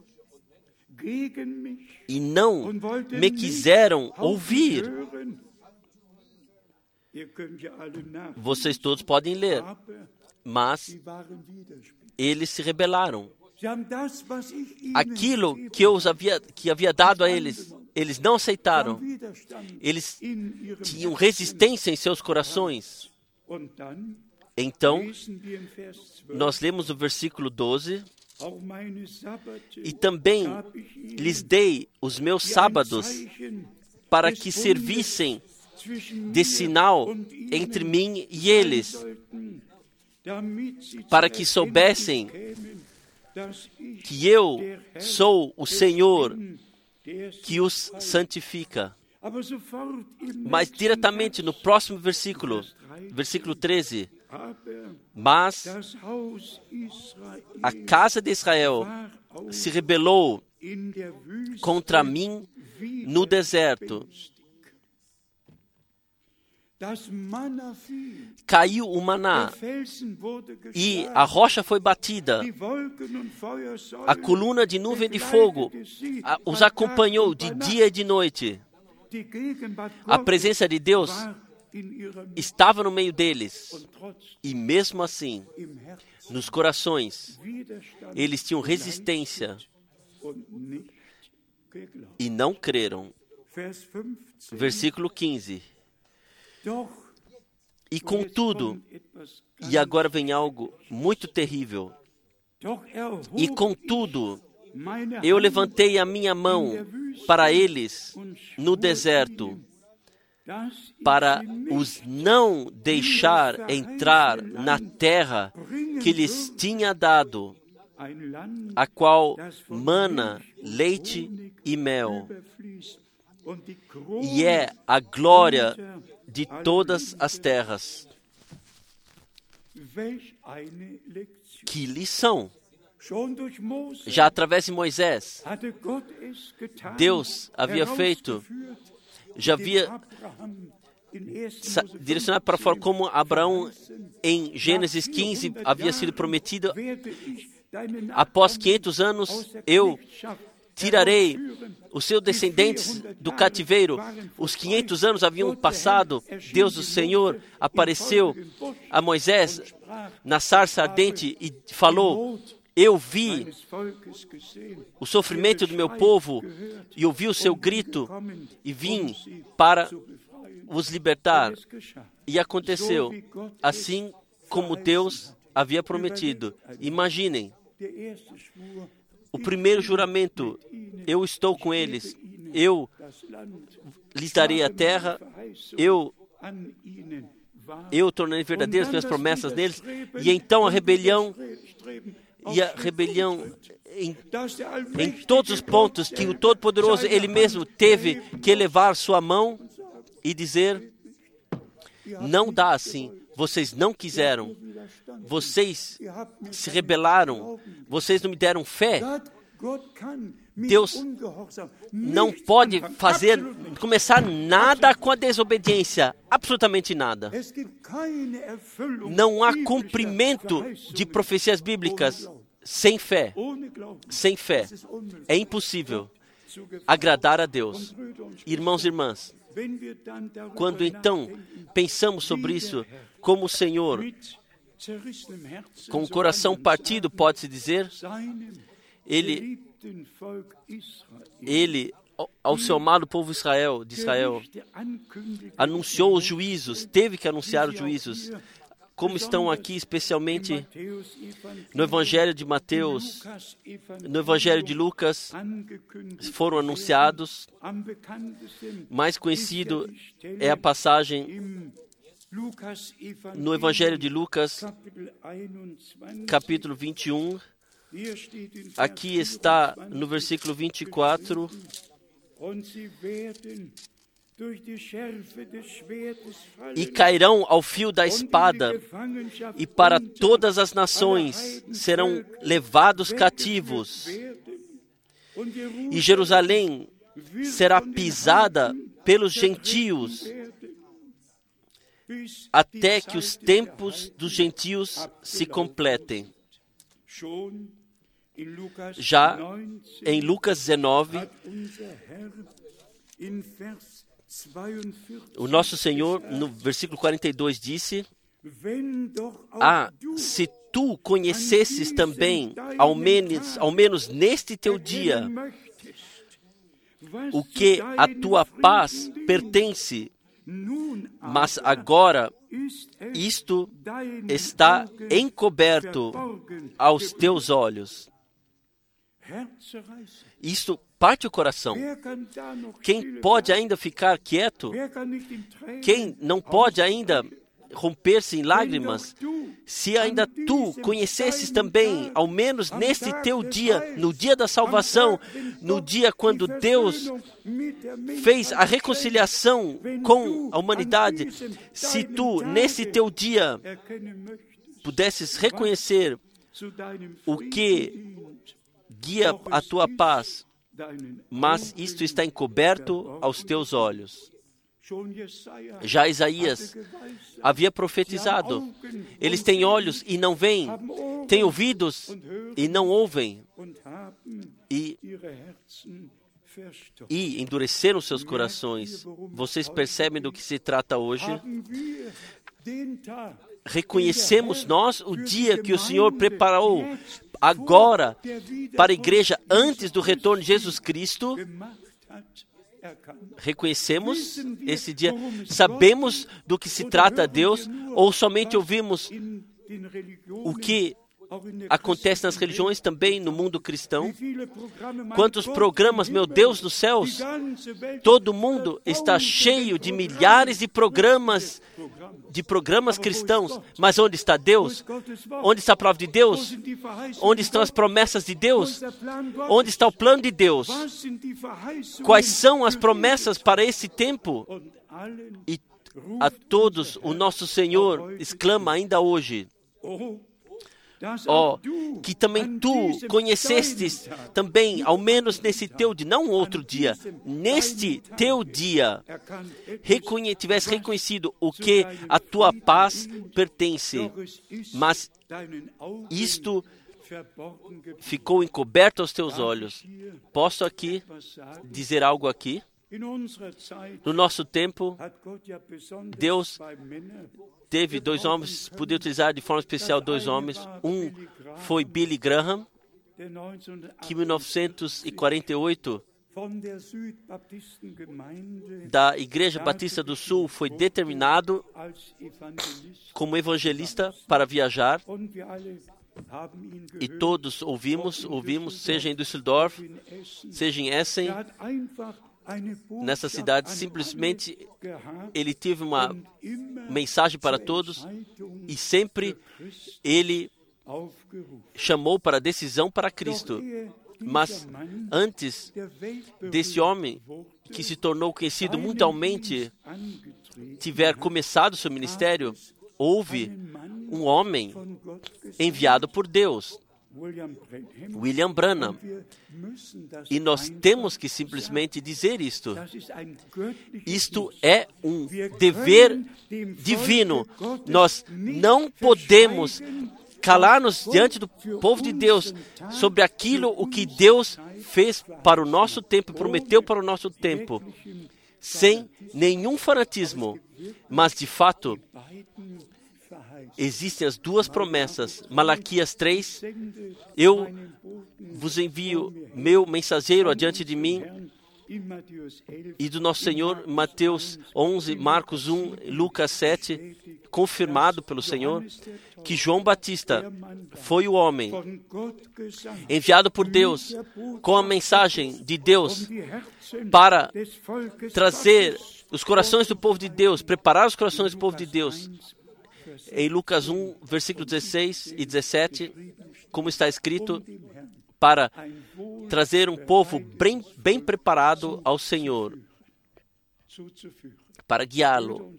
e não me quiseram ouvir. Vocês todos podem ler, mas eles se rebelaram. Aquilo que havia dado a eles, eles não aceitaram. Eles tinham resistência em seus corações. Então, nós lemos o versículo 12, e também lhes dei os meus sábados para que servissem de sinal entre mim e eles, para que soubessem que eu sou o Senhor que os santifica. Mas diretamente no próximo versículo, versículo 13, mas a casa de Israel se rebelou contra mim no deserto. Caiu o maná e a rocha foi batida. A coluna de nuvem de fogo os acompanhou de dia e de noite. A presença de Deus estava no meio deles. E mesmo assim, nos corações, eles tinham resistência e não creram. Versículo 15. E contudo, e agora vem algo muito terrível, e contudo, eu levantei a minha mão para eles no deserto, para os não deixar entrar na terra que lhes tinha dado, a qual mana leite e mel, e é a glória de todas as terras. Que lição! Já através de Moisés, Deus havia feito, já havia direcionado para fora, como Abraão, em Gênesis 15, havia sido prometido: após 500 anos, eu tirarei os seus descendentes do cativeiro. Os 500 anos haviam passado. Deus, o Senhor, apareceu a Moisés na sarça ardente e falou: eu vi o sofrimento do meu povo e ouvi o seu grito e vim para os libertar. E aconteceu assim como Deus havia prometido. Imaginem, o primeiro juramento: eu estou com eles, eu lhes darei a terra, eu tornarei verdadeiras minhas promessas neles. E então a rebelião em todos os pontos que o Todo-Poderoso, Ele mesmo, teve que elevar sua mão e dizer: não dá assim, vocês não quiseram, vocês se rebelaram, vocês não me deram fé. Deus não pode começar nada com a desobediência, absolutamente nada. Não há cumprimento de profecias bíblicas sem fé. Sem fé. É impossível agradar a Deus. Irmãos e irmãs, quando então pensamos sobre isso, como o Senhor, com o coração partido, pode-se dizer, Ele, ao seu amado povo de Israel, anunciou os juízos, teve que anunciar os juízos, como estão aqui especialmente no Evangelho de Mateus, no Evangelho de Lucas, foram anunciados. Mais conhecido é a passagem no Evangelho de Lucas, capítulo 21, aqui está no versículo 24, e cairão ao fio da espada, e para todas as nações serão levados cativos, e Jerusalém será pisada pelos gentios, até que os tempos dos gentios se completem. Já em Lucas 19, o nosso Senhor, no versículo 42, disse: se tu conhecesses também, ao menos neste teu dia, o que a tua paz pertence, mas agora isto está encoberto aos teus olhos. Isto parte o coração. Quem pode ainda ficar quieto? Quem não pode ainda romper-se em lágrimas? Se ainda tu conhecesses também, ao menos neste teu dia, no dia da salvação, no dia quando Deus fez a reconciliação com a humanidade, se tu, nesse teu dia, pudesses reconhecer o que guia a tua paz, mas isto está encoberto aos teus olhos. Já Isaías havia profetizado: eles têm olhos e não veem, têm ouvidos e não ouvem, e endureceram seus corações. Vocês percebem do que se trata hoje? Reconhecemos nós o dia que o Senhor preparou agora para a igreja antes do retorno de Jesus Cristo? Reconhecemos esse dia? Sabemos do que se trata Deus? Ou somente ouvimos o que acontece nas religiões, também no mundo cristão. Quantos programas, meu Deus dos céus! Todo mundo está cheio de milhares de programas cristãos. Mas onde está Deus? Onde está a palavra de Deus? Onde estão as promessas de Deus? Onde está o plano de Deus? Quais são as promessas para esse tempo? E a todos o nosso Senhor exclama ainda hoje: que também tu conhecestes também, ao menos nesse teu dia, não outro dia, neste teu dia, tivesse reconhecido o que a tua paz pertence, mas isto ficou encoberto aos teus olhos. Posso aqui dizer algo aqui? No nosso tempo, Deus teve 2 homens, podia utilizar de forma especial 2 homens. Um foi Billy Graham, que em 1948, da Igreja Batista do Sul, foi determinado como evangelista para viajar. E todos ouvimos, seja em Düsseldorf, seja em Essen, nessa cidade. Simplesmente ele teve uma mensagem para todos e sempre ele chamou para a decisão para Cristo. Mas antes desse homem, que se tornou conhecido mundialmente, tiver começado seu ministério, houve um homem enviado por Deus, William Branham. E nós temos que simplesmente dizer isto. Isto é um dever divino. Nós não podemos calar-nos diante do povo de Deus sobre aquilo o que Deus fez para o nosso tempo, prometeu para o nosso tempo, sem nenhum fanatismo. Mas, de fato, existem as 2 promessas. Malaquias 3, eu vos envio meu mensageiro adiante de mim, e do nosso Senhor, Mateus 11, Marcos 1, Lucas 7, confirmado pelo Senhor, que João Batista foi o homem enviado por Deus com a mensagem de Deus para trazer os corações do povo de Deus, preparar os corações do povo de Deus. Em Lucas 1, versículos 16 e 17, como está escrito, para trazer um povo bem preparado ao Senhor, para guiá-lo,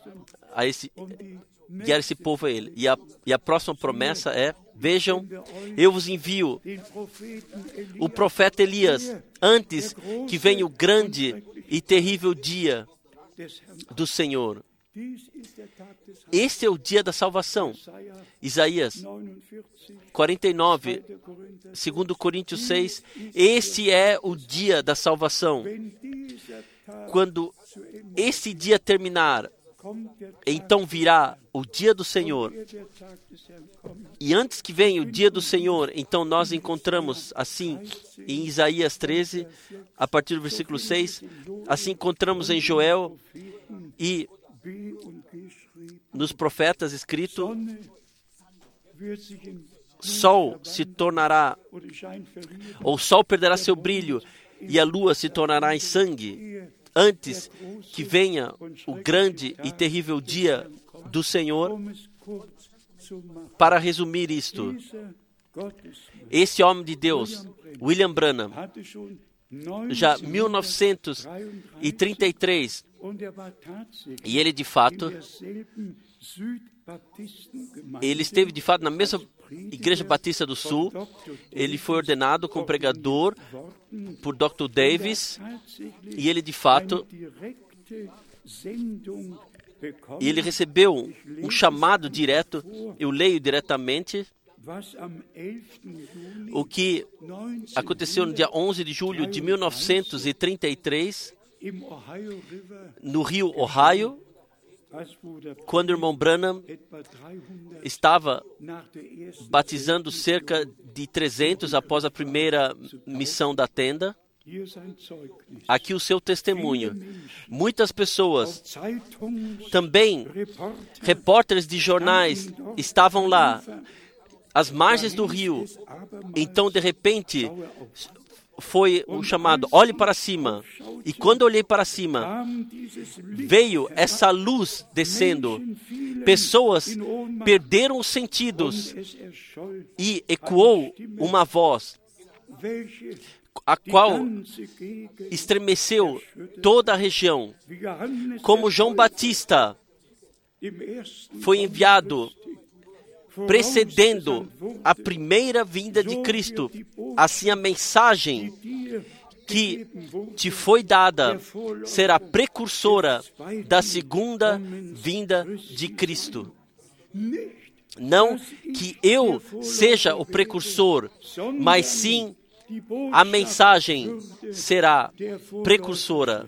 guiar esse povo a Ele. E a próxima promessa é: vejam, eu vos envio o profeta Elias, antes que venha o grande e terrível dia do Senhor. Este é o dia da salvação. Isaías 49, 2 Coríntios 6, este é o dia da salvação. Quando esse dia terminar, então virá o dia do Senhor. E antes que venha o dia do Senhor, então nós encontramos assim em Isaías 13, a partir do versículo 6, assim encontramos em Joel e nos profetas escrito: sol se tornará, ou sol perderá seu brilho, e a lua se tornará em sangue, antes que venha o grande e terrível dia do Senhor. Para resumir isto, esse homem de Deus, William Branham, já em 1933, e ele de fato, ele esteve de fato na mesma Igreja Batista do Sul. Ele foi ordenado como pregador por Dr. Davis, e ele de fato, ele recebeu um chamado direto. Eu leio diretamente o que aconteceu no dia 11 de julho de 1933, no rio Ohio, quando o irmão Branham estava batizando cerca de 300 após a primeira missão da tenda. Aqui o seu testemunho. Muitas pessoas, também repórteres de jornais, estavam lá às margens do rio. Então, de repente, foi um chamado, olhe para cima. E quando olhei para cima, veio essa luz descendo. Pessoas perderam os sentidos e ecoou uma voz, a qual estremeceu toda a região. Como João Batista foi enviado precedendo a primeira vinda de Cristo, assim a mensagem que te foi dada será precursora da segunda vinda de Cristo. Não que eu seja o precursor, mas sim a mensagem será precursora.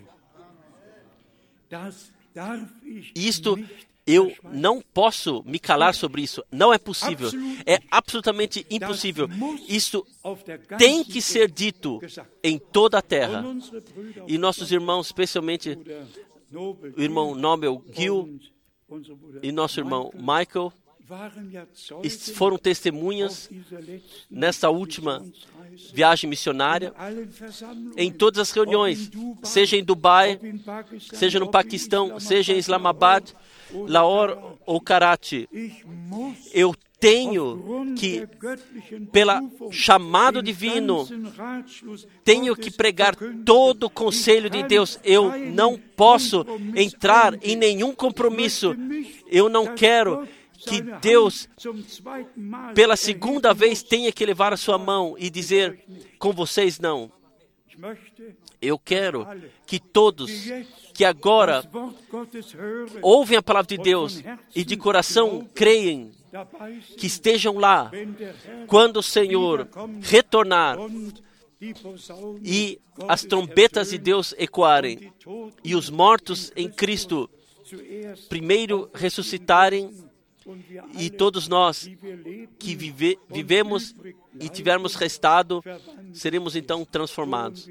Isto eu não posso me calar sobre isso. Não é possível. É absolutamente impossível. Isso tem que ser dito em toda a terra. E nossos irmãos, especialmente o irmão Nobel Gil e nosso irmão Michael, foram testemunhas nessa última viagem missionária, em todas as reuniões, seja em Dubai, seja no Paquistão, seja em Islamabad, Lahore ou Karachi. Eu tenho que, pelo chamado divino, tenho que pregar todo o conselho de Deus. Eu não posso entrar em nenhum compromisso. Eu não quero que Deus, pela segunda vez, tenha que levar a sua mão e dizer, com vocês não. Eu quero que todos que agora ouvem a palavra de Deus e de coração creem, que estejam lá quando o Senhor retornar e as trombetas de Deus ecoarem e os mortos em Cristo primeiro ressuscitarem, e todos nós que vivemos e tivermos restado, seremos então transformados.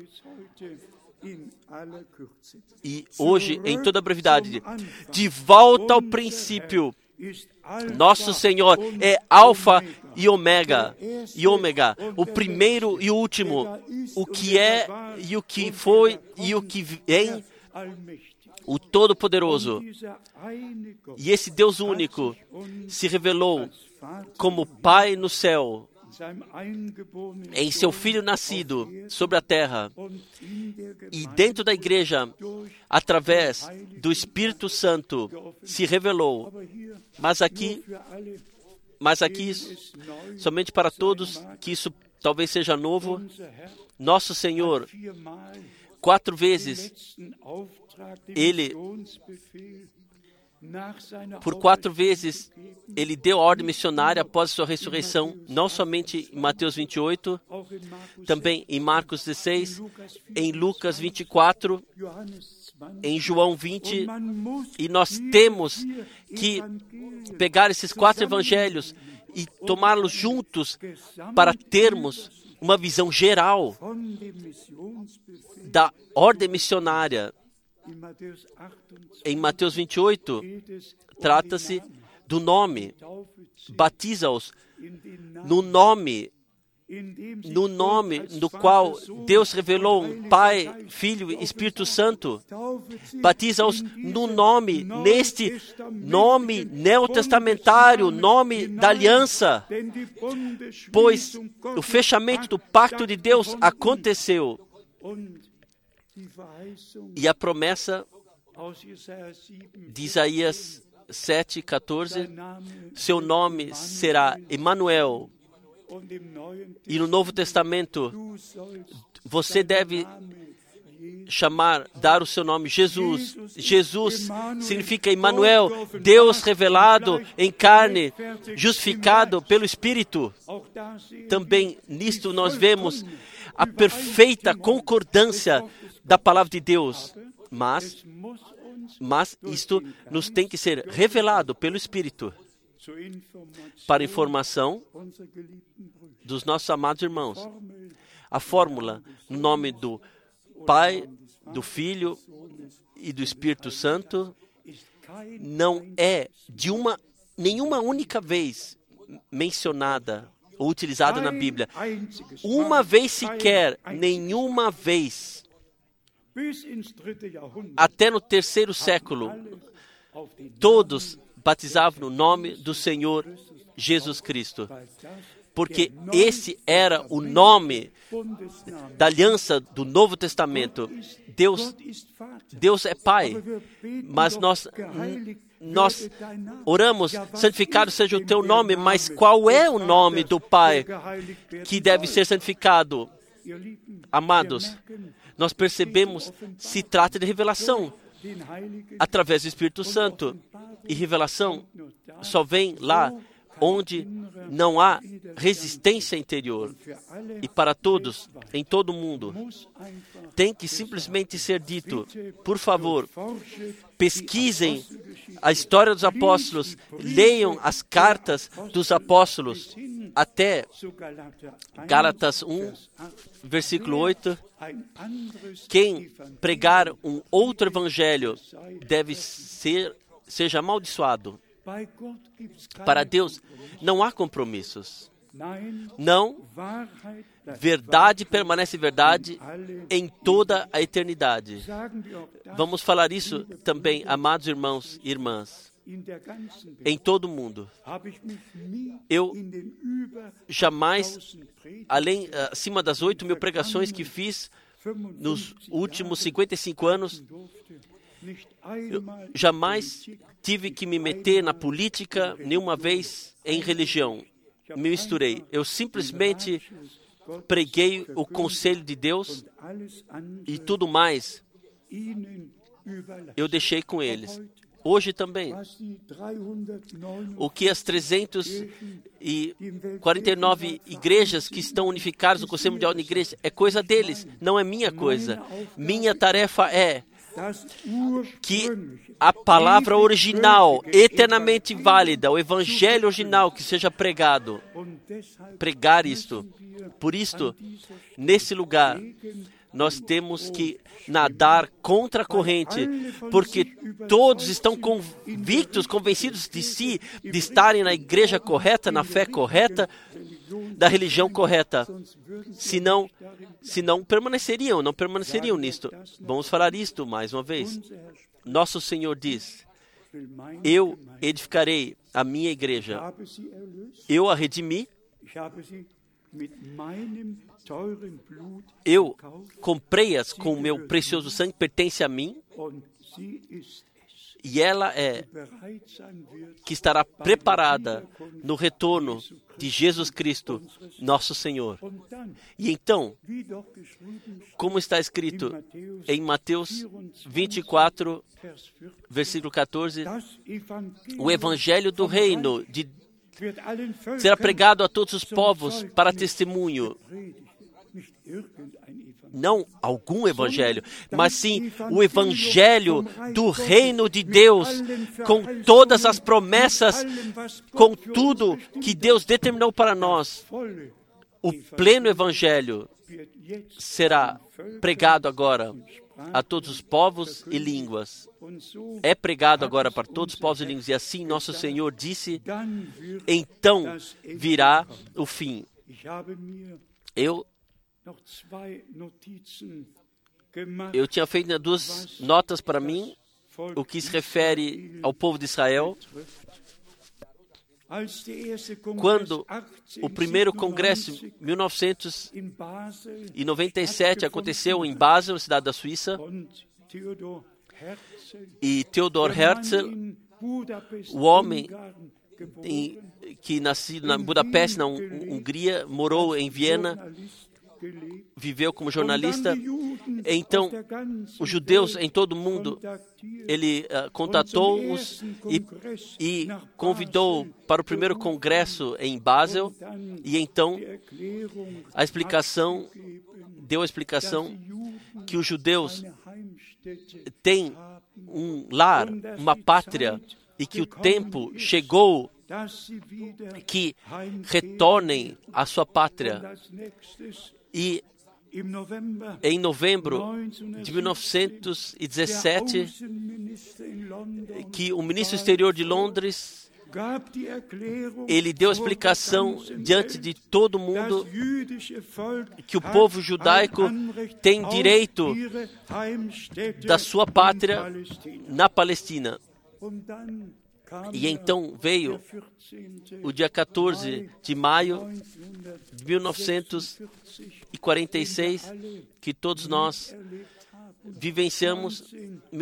E hoje, em toda a brevidade, de volta ao princípio, nosso Senhor é Alfa e Ômega, o primeiro e o último, o que é e o que foi e o que vem, o Todo-Poderoso. E esse Deus único se revelou como Pai no céu, em seu Filho nascido sobre a terra, e dentro da igreja, através do Espírito Santo, se revelou. Mas aqui, somente para todos, que isso talvez seja novo, nosso Senhor, 4 vezes, por 4 vezes, ele deu a ordem missionária após sua ressurreição, não somente em Mateus 28, também em Marcos 16, em Lucas 24, em João 20, e nós temos que pegar esses 4 evangelhos e tomá-los juntos para termos uma visão geral da ordem missionária. Em Mateus 28, trata-se do nome. Batiza-os no nome no qual Deus revelou Pai, Filho e Espírito Santo. Batiza-os no nome, neste nome neotestamentário, nome da aliança, pois o fechamento do pacto de Deus aconteceu. E a promessa de Isaías 7:14, seu nome será Emanuel. E no Novo Testamento, você deve dar o seu nome Jesus. Jesus significa Emanuel, Deus revelado em carne, justificado pelo Espírito. Também nisto nós vemos a perfeita concordância da palavra de Deus. Mas isto nos tem que ser revelado pelo Espírito para informação dos nossos amados irmãos. A fórmula no nome do Pai, do Filho e do Espírito Santo não é de nenhuma única vez mencionada ou utilizada na Bíblia. Uma vez sequer, nenhuma vez, até no 3º século, todos batizavam no nome do Senhor Jesus Cristo, porque esse era o nome da aliança do Novo Testamento. Deus é Pai, mas nós oramos, santificado seja o teu nome, mas qual é o nome do Pai que deve ser santificado? Amados, nós percebemos, se trata de revelação, através do Espírito Santo, e revelação só vem lá onde não há resistência interior. E para todos, em todo o mundo, tem que simplesmente ser dito, por favor, pesquisem a história dos apóstolos, leiam as cartas dos apóstolos, até Gálatas 1, versículo 8, quem pregar um outro evangelho seja amaldiçoado. Para Deus não há compromissos. Não, verdade permanece verdade em toda a eternidade. Vamos falar isso também, amados irmãos e irmãs, em todo o mundo. Eu jamais, acima das 8.000 pregações que fiz nos últimos 55 anos, eu jamais tive que me meter na política, nenhuma vez em religião. Me misturei. Eu simplesmente preguei o conselho de Deus e tudo mais eu deixei com eles. Hoje também, o que as 349 igrejas que estão unificadas no Conselho Mundial de Igrejas é coisa deles, não é minha coisa. Minha tarefa é que a palavra original, eternamente válida, o evangelho original que seja pregado, pregar isto. Por isto, nesse lugar, nós temos que nadar contra a corrente, porque todos estão convencidos de si, de estarem na igreja correta, na fé correta, da religião correta. Senão não permaneceriam nisto. Vamos falar isto mais uma vez. Nosso Senhor diz, eu edificarei a minha igreja. Eu a redimi. Eu comprei-as com o meu precioso sangue, pertence a mim, e ela que estará preparada no retorno de Jesus Cristo, nosso Senhor. E então, como está escrito em Mateus 24, versículo 14, o evangelho do reino será pregado a todos os povos para testemunho. Não algum evangelho, mas sim o evangelho do reino de Deus, com todas as promessas, com tudo que Deus determinou para nós. O pleno evangelho será pregado agora a todos os povos e línguas. É pregado agora para todos os povos e línguas. E assim nosso Senhor disse, então virá o fim. Eu tinha feito 2 notas para mim, o que se refere ao povo de Israel. Quando o primeiro congresso, em 1997, aconteceu em Basel, cidade da Suíça, e Theodor Herzl, o homem que nascido em Budapeste, na Hungria, morou em Viena, viveu como jornalista. Então, os judeus em todo o mundo, ele contatou-os e convidou para o primeiro congresso em Basel. E então, deu a explicação que os judeus têm um lar, uma pátria, e que o tempo chegou que retornem à sua pátria. E em novembro de 1917, que o ministro exterior de Londres ele deu a explicação diante de todo mundo que o povo judaico tem direito da sua pátria na Palestina. E então veio o dia 14 de maio de 1946, que todos nós vivenciamos.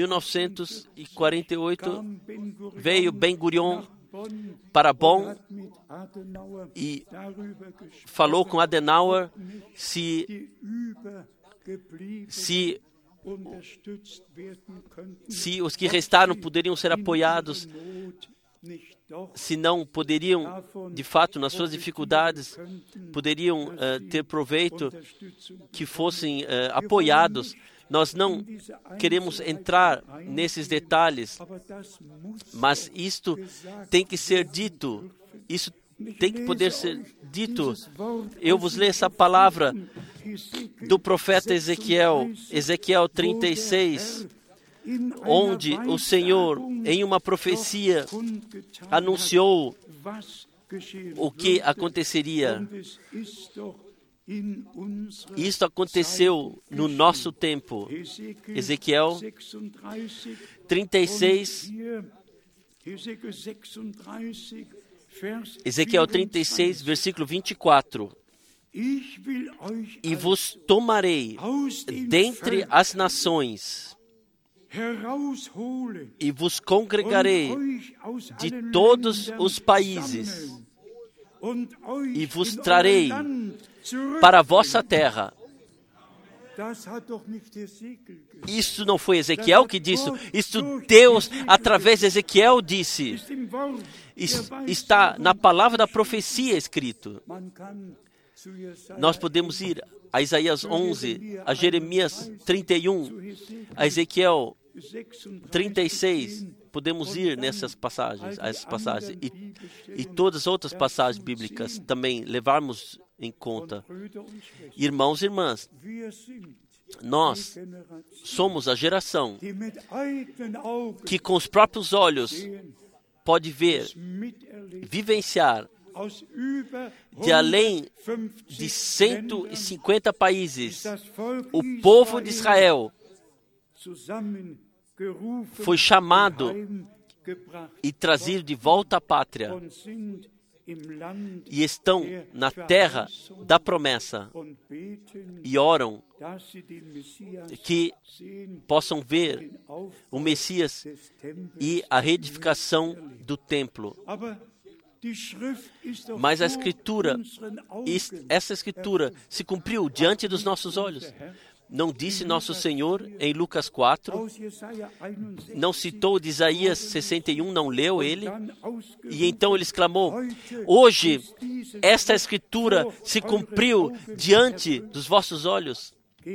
1948 veio Ben-Gurion para Bonn e falou com Adenauer se os que restaram poderiam ser apoiados, se não poderiam, de fato, nas suas dificuldades, poderiam ter proveito, que fossem apoiados. Nós não queremos entrar nesses detalhes, mas isto tem que ser dito, isso tem que poder ser dito. Eu vos leio essa palavra do profeta Ezequiel, Ezequiel 36, onde o Senhor, em uma profecia, anunciou o que aconteceria. Isto aconteceu no nosso tempo. Ezequiel 36, Ezequiel 36, versículo 24. E vos tomarei dentre as nações, e vos congregarei de todos os países, e vos trarei para a vossa terra. Isso não foi Ezequiel que disse, isso Deus, através de Ezequiel, disse. Está na palavra da profecia escrito. Nós podemos ir a Isaías 11, a Jeremias 31, a Ezequiel 36. Podemos ir nessas passagens, e todas as outras passagens bíblicas também levarmos em conta. Irmãos e irmãs, nós somos a geração que com os próprios olhos pode ver, vivenciar, de além de 150 países, o povo de Israel foi chamado e trazido de volta à pátria, e estão na terra da promessa e oram que possam ver o Messias e a reedificação do templo. Mas a Escritura, essa Escritura se cumpriu diante dos nossos olhos. Não disse nosso Senhor em Lucas 4, não citou de Isaías 61, não leu ele, e então ele exclamou, hoje esta Escritura se cumpriu diante dos vossos olhos.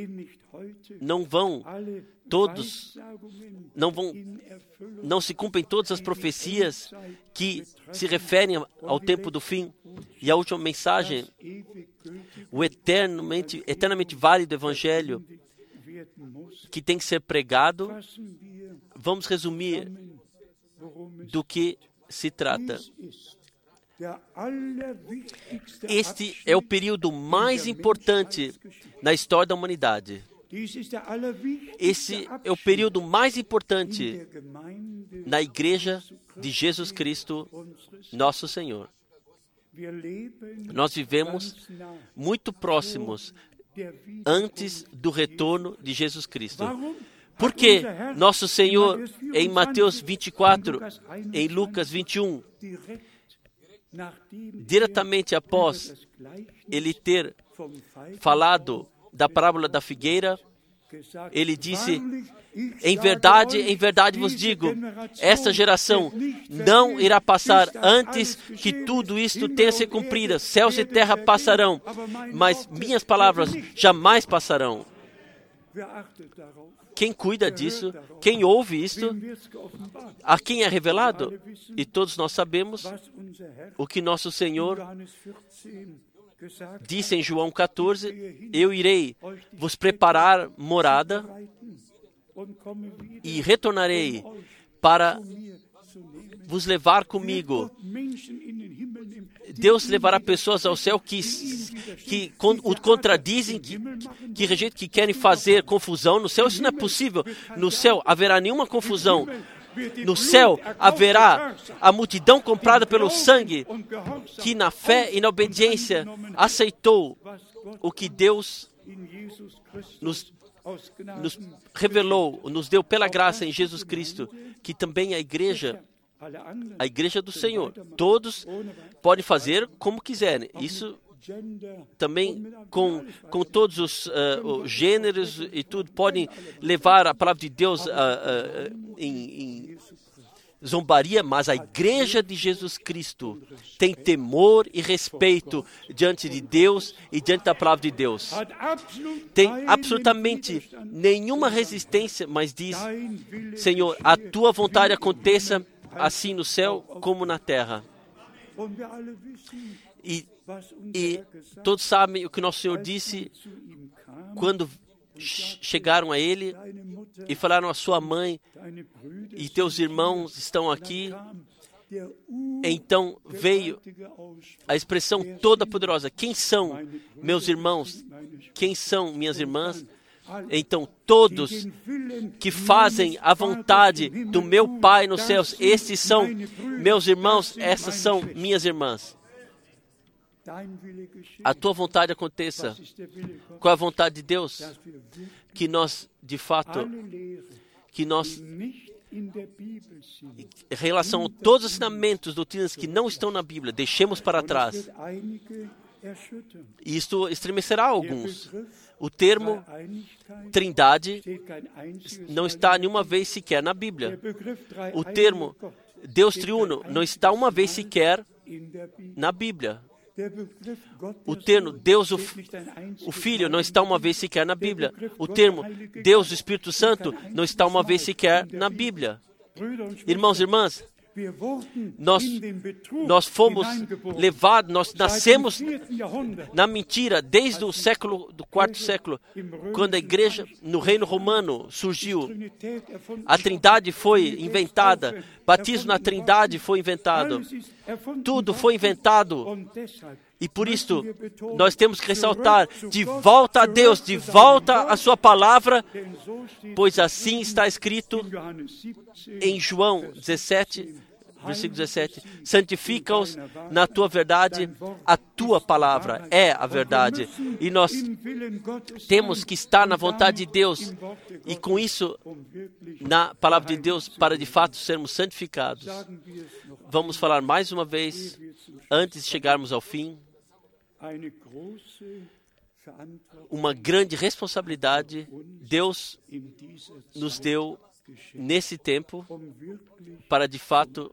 Não se cumprem todas as profecias que se referem ao tempo do fim. E a última mensagem, o eternamente válido Evangelho que tem que ser pregado. Vamos resumir do que se trata. Este é o período mais importante na história da humanidade. Esse é o período mais importante na Igreja de Jesus Cristo, nosso Senhor. Nós vivemos muito próximos antes do retorno de Jesus Cristo. Porque nosso Senhor, em Mateus 24, em Lucas 21, diretamente após ele ter falado da parábola da figueira, ele disse, em verdade vos digo, esta geração não irá passar antes que tudo isto tenha se cumprido. Céus e terra passarão, mas minhas palavras jamais passarão. Quem cuida disso? Quem ouve isto? A quem é revelado? E todos nós sabemos o que nosso Senhor disse em João 14, eu irei vos preparar morada e retornarei para vos levar comigo, Deus levará pessoas ao céu que o contradizem, que rejeitam, que querem fazer confusão. No céu isso não é possível. No céu haverá nenhuma confusão. No céu haverá a multidão comprada pelo sangue, que na fé e na obediência aceitou o que Deus nos revelou, nos deu pela graça em Jesus Cristo, que também a igreja do Senhor. Todos podem fazer como quiserem. Isso também com todos os gêneros e tudo, podem levar a palavra de Deus em zombaria, mas a igreja de Jesus Cristo tem temor e respeito diante de Deus e diante da palavra de Deus. Tem absolutamente nenhuma resistência, mas diz: Senhor, a tua vontade aconteça assim no céu como na terra. E todos sabem o que nosso Senhor disse quando chegaram a Ele e falaram: a sua mãe e teus irmãos estão aqui. Então veio a expressão toda poderosa: quem são meus irmãos? Quem são minhas irmãs? Então todos que fazem a vontade do meu Pai nos céus, estes são meus irmãos, essas são minhas irmãs. A tua vontade aconteça. Qual é a vontade de Deus? Que nós, de fato, em relação a todos os ensinamentos, doutrinas que não estão na Bíblia, deixemos para trás. E isto estremecerá alguns. O termo Trindade não está nenhuma vez sequer na Bíblia. O termo Deus Triuno não está uma vez sequer na Bíblia. O termo Deus o Filho não está uma vez sequer na Bíblia. O termo Deus o Espírito Santo não está uma vez sequer na Bíblia. Irmãos e irmãs, nós fomos levados, nós nascemos na mentira desde o quarto século, quando a igreja no Reino Romano surgiu. A Trindade foi inventada, batismo na Trindade foi inventado, tudo foi inventado. E por isso, nós temos que ressaltar: de volta a Deus, de volta à sua palavra, pois assim está escrito em João 17, versículo 17: santifica-os na tua verdade, a tua palavra é a verdade. E nós temos que estar na vontade de Deus, e com isso, na palavra de Deus, para de fato sermos santificados. Vamos falar mais uma vez, antes de chegarmos ao fim. Uma grande responsabilidade Deus nos deu nesse tempo para de fato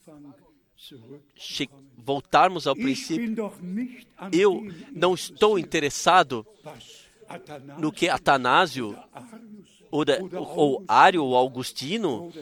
voltarmos ao princípio. Eu não estou interessado no que Atanásio ou Ário ou Augustino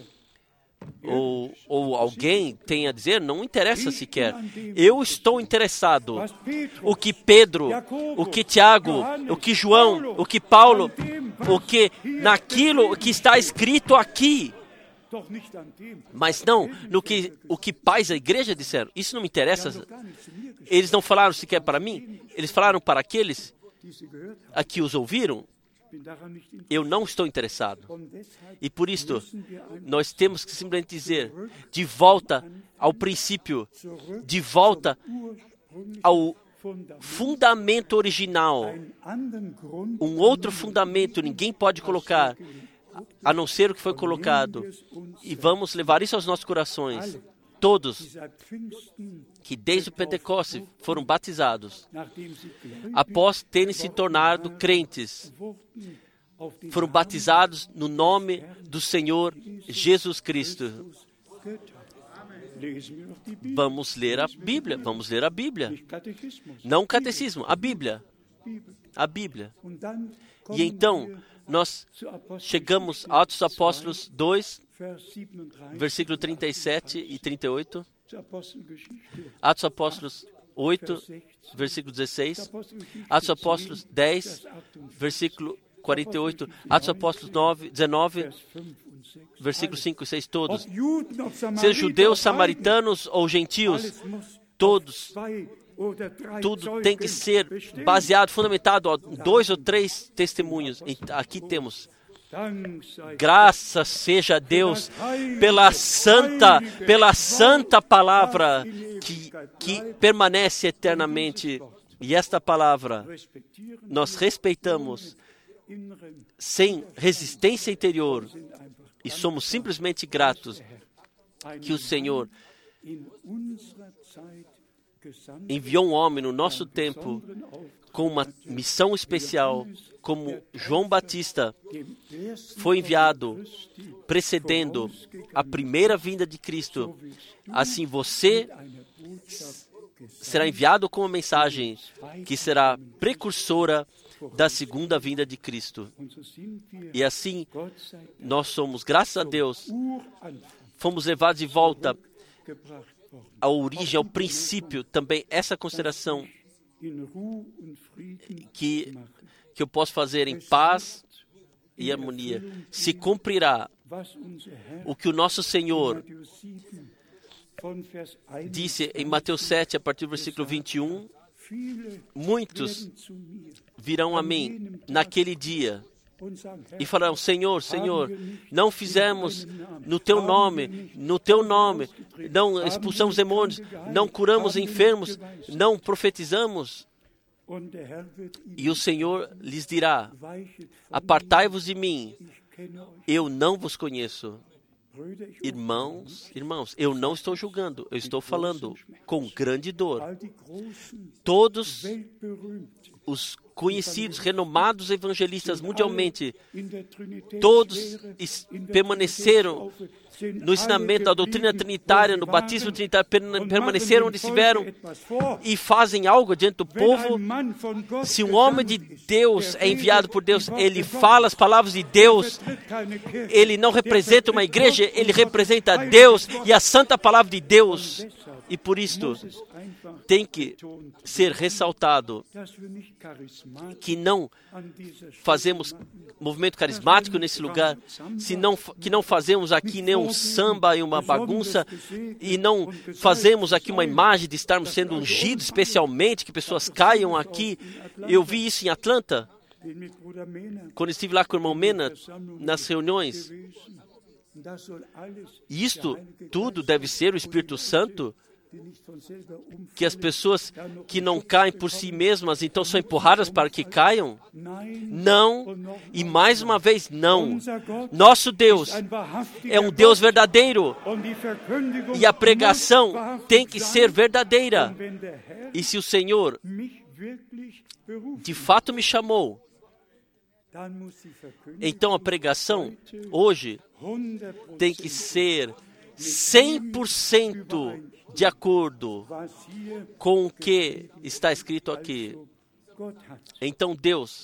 ou alguém tem a dizer, não interessa sequer. Eu estou interessado o que Pedro, o que Tiago, o que João, o que Paulo, o que naquilo que está escrito aqui, mas não o que pais da igreja disseram. Isso não me interessa. Eles não falaram sequer para mim, eles falaram para aqueles a que os ouviram. Eu não estou interessado. E por isso, nós temos que simplesmente dizer, de volta ao princípio, de volta ao fundamento original. Um outro fundamento ninguém pode colocar, a não ser o que foi colocado. E vamos levar isso aos nossos corações. Todos que desde o Pentecostes foram batizados, após terem se tornado crentes, foram batizados no nome do Senhor Jesus Cristo. Vamos ler a Bíblia, Não o catecismo, a Bíblia. E então, nós chegamos a Atos dos Apóstolos 2, versículo 37 e 38. Atos dos Apóstolos 8, versículo 16. Atos dos Apóstolos 10, versículo 48. Atos dos Apóstolos 19, versículos 5 e 6, todos. Sejam judeus, samaritanos ou gentios, tudo tem que ser baseado, fundamentado em 2 ou 3 testemunhos. Aqui temos. Graças seja a Deus pela santa palavra que permanece eternamente. E esta palavra nós respeitamos sem resistência interior e somos simplesmente gratos que o Senhor enviou um homem no nosso tempo com uma missão especial, como João Batista foi enviado precedendo a primeira vinda de Cristo. Assim você será enviado com uma mensagem que será precursora da segunda vinda de Cristo. E assim, nós somos, graças a Deus, fomos levados de volta à origem, ao princípio. Também essa consideração que eu posso fazer em paz e harmonia. Se cumprirá o que o nosso Senhor disse em Mateus 7, a partir do versículo 21, muitos virão a mim naquele dia e falarão: Senhor, Senhor, não fizemos no Teu nome, não expulsamos demônios, não curamos enfermos, não profetizamos. E o Senhor lhes dirá: apartai-vos de mim, eu não vos conheço. Irmãos, eu não estou julgando, eu estou falando com grande dor. Todos os conhecidos, renomados evangelistas mundialmente, todos permaneceram no ensinamento da doutrina trinitária, no batismo trinitário, permaneceram onde estiveram e fazem algo diante do povo. Se um homem de Deus é enviado por Deus, ele fala as palavras de Deus, ele não representa uma igreja, ele representa Deus e a santa palavra de Deus. E por isto tem que ser ressaltado que não fazemos movimento carismático nesse lugar, que não fazemos aqui nem um samba e uma bagunça, e não fazemos aqui uma imagem de estarmos sendo ungidos especialmente, que pessoas caiam aqui. Eu vi isso em Atlanta, quando estive lá com o irmão Mena, nas reuniões. E isto tudo deve ser o Espírito Santo, que as pessoas que não caem por si mesmas, então são empurradas para que caiam? Não, e mais uma vez, não. Nosso Deus é um Deus verdadeiro, e a pregação tem que ser verdadeira. E se o Senhor de fato me chamou, então a pregação hoje tem que ser 100% de acordo com o que está escrito aqui. Então Deus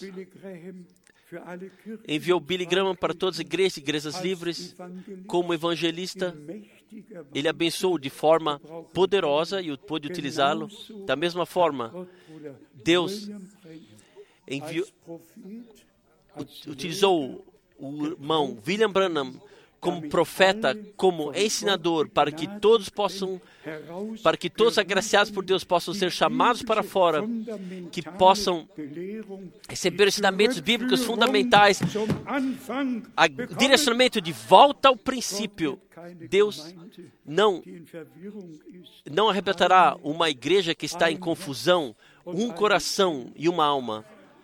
enviou Billy Graham para todas as igrejas livres como evangelista. Ele abençoou de forma poderosa e pôde utilizá-lo. Da mesma forma, Deus utilizou o irmão William Branham como profeta, como ensinador, para que todos agraciados por Deus possam ser chamados para fora, que possam receber ensinamentos bíblicos fundamentais, direcionamento de volta ao princípio. Deus não arrebatará uma igreja que está em confusão, um coração e uma alma.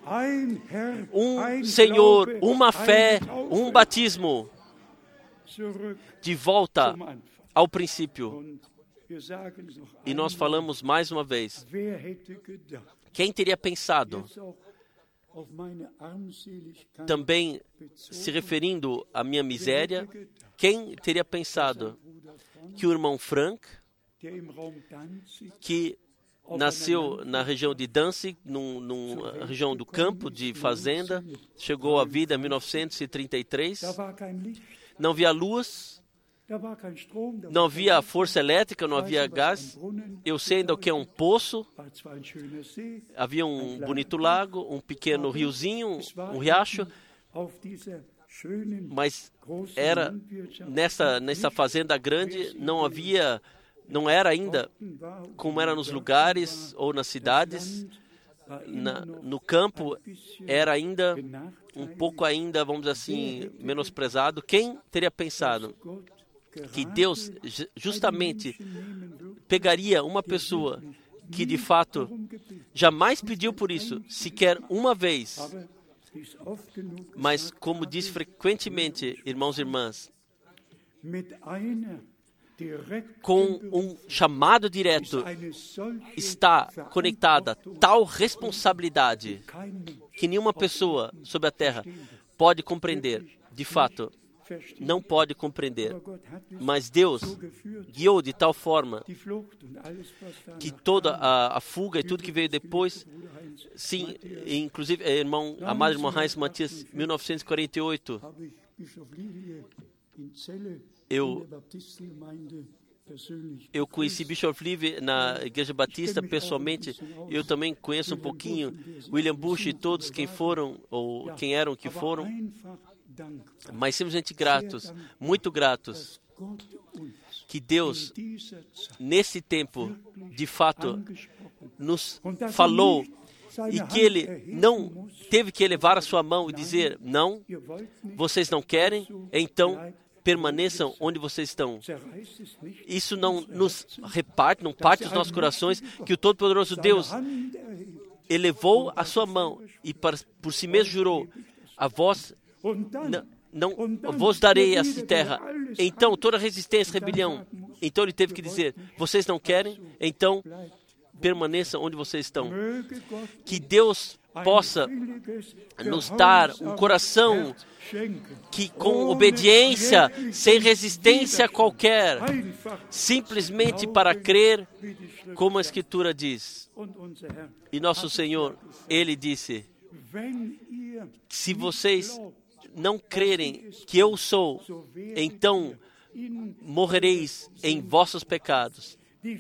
Um Senhor, uma fé, um batismo. De volta ao princípio. E nós falamos mais uma vez. Quem teria pensado, também se referindo à minha miséria, quem teria pensado que o irmão Frank, que nasceu na região de Danzig, numa região do campo de fazenda, chegou à vida em 1933, não havia luz, não havia força elétrica, não havia gás. Eu sei ainda o que é um poço. Havia um bonito lago, um pequeno riozinho, um riacho. Mas era nessa fazenda grande, não havia não era ainda como era nos lugares ou nas cidades. No campo era ainda um pouco ainda, vamos dizer assim, menosprezado. Quem teria pensado que Deus justamente pegaria uma pessoa que de fato jamais pediu por isso, sequer uma vez, mas como diz frequentemente, irmãos e irmãs, com um chamado direto está conectada tal responsabilidade que nenhuma pessoa sobre a terra pode compreender. De fato, não pode compreender. Mas Deus guiou de tal forma que toda a fuga e tudo que veio depois, sim, inclusive, amado irmão Heinz Matias, 1948, eu conheci Bishop Livy na Igreja Batista pessoalmente. Eu também conheço um pouquinho William Bush e todos quem foram ou quem eram que foram. Mas simplesmente gratos, muito gratos, que Deus, nesse tempo, de fato, nos falou e que Ele não teve que elevar a sua mão e dizer, não, vocês não querem, então permaneçam onde vocês estão. Isso não nos reparte, não parte dos nossos corações, que o Todo-Poderoso Deus elevou a sua mão e por si mesmo jurou, a vós não vos darei essa terra. Então, toda resistência, rebelião, então Ele teve que dizer, vocês não querem, então permaneçam onde vocês estão. Que Deus possa nos dar um coração que com obediência, sem resistência qualquer, simplesmente para crer, como a Escritura diz. E nosso Senhor, Ele disse, se vocês não crerem que eu sou, então morrereis em vossos pecados.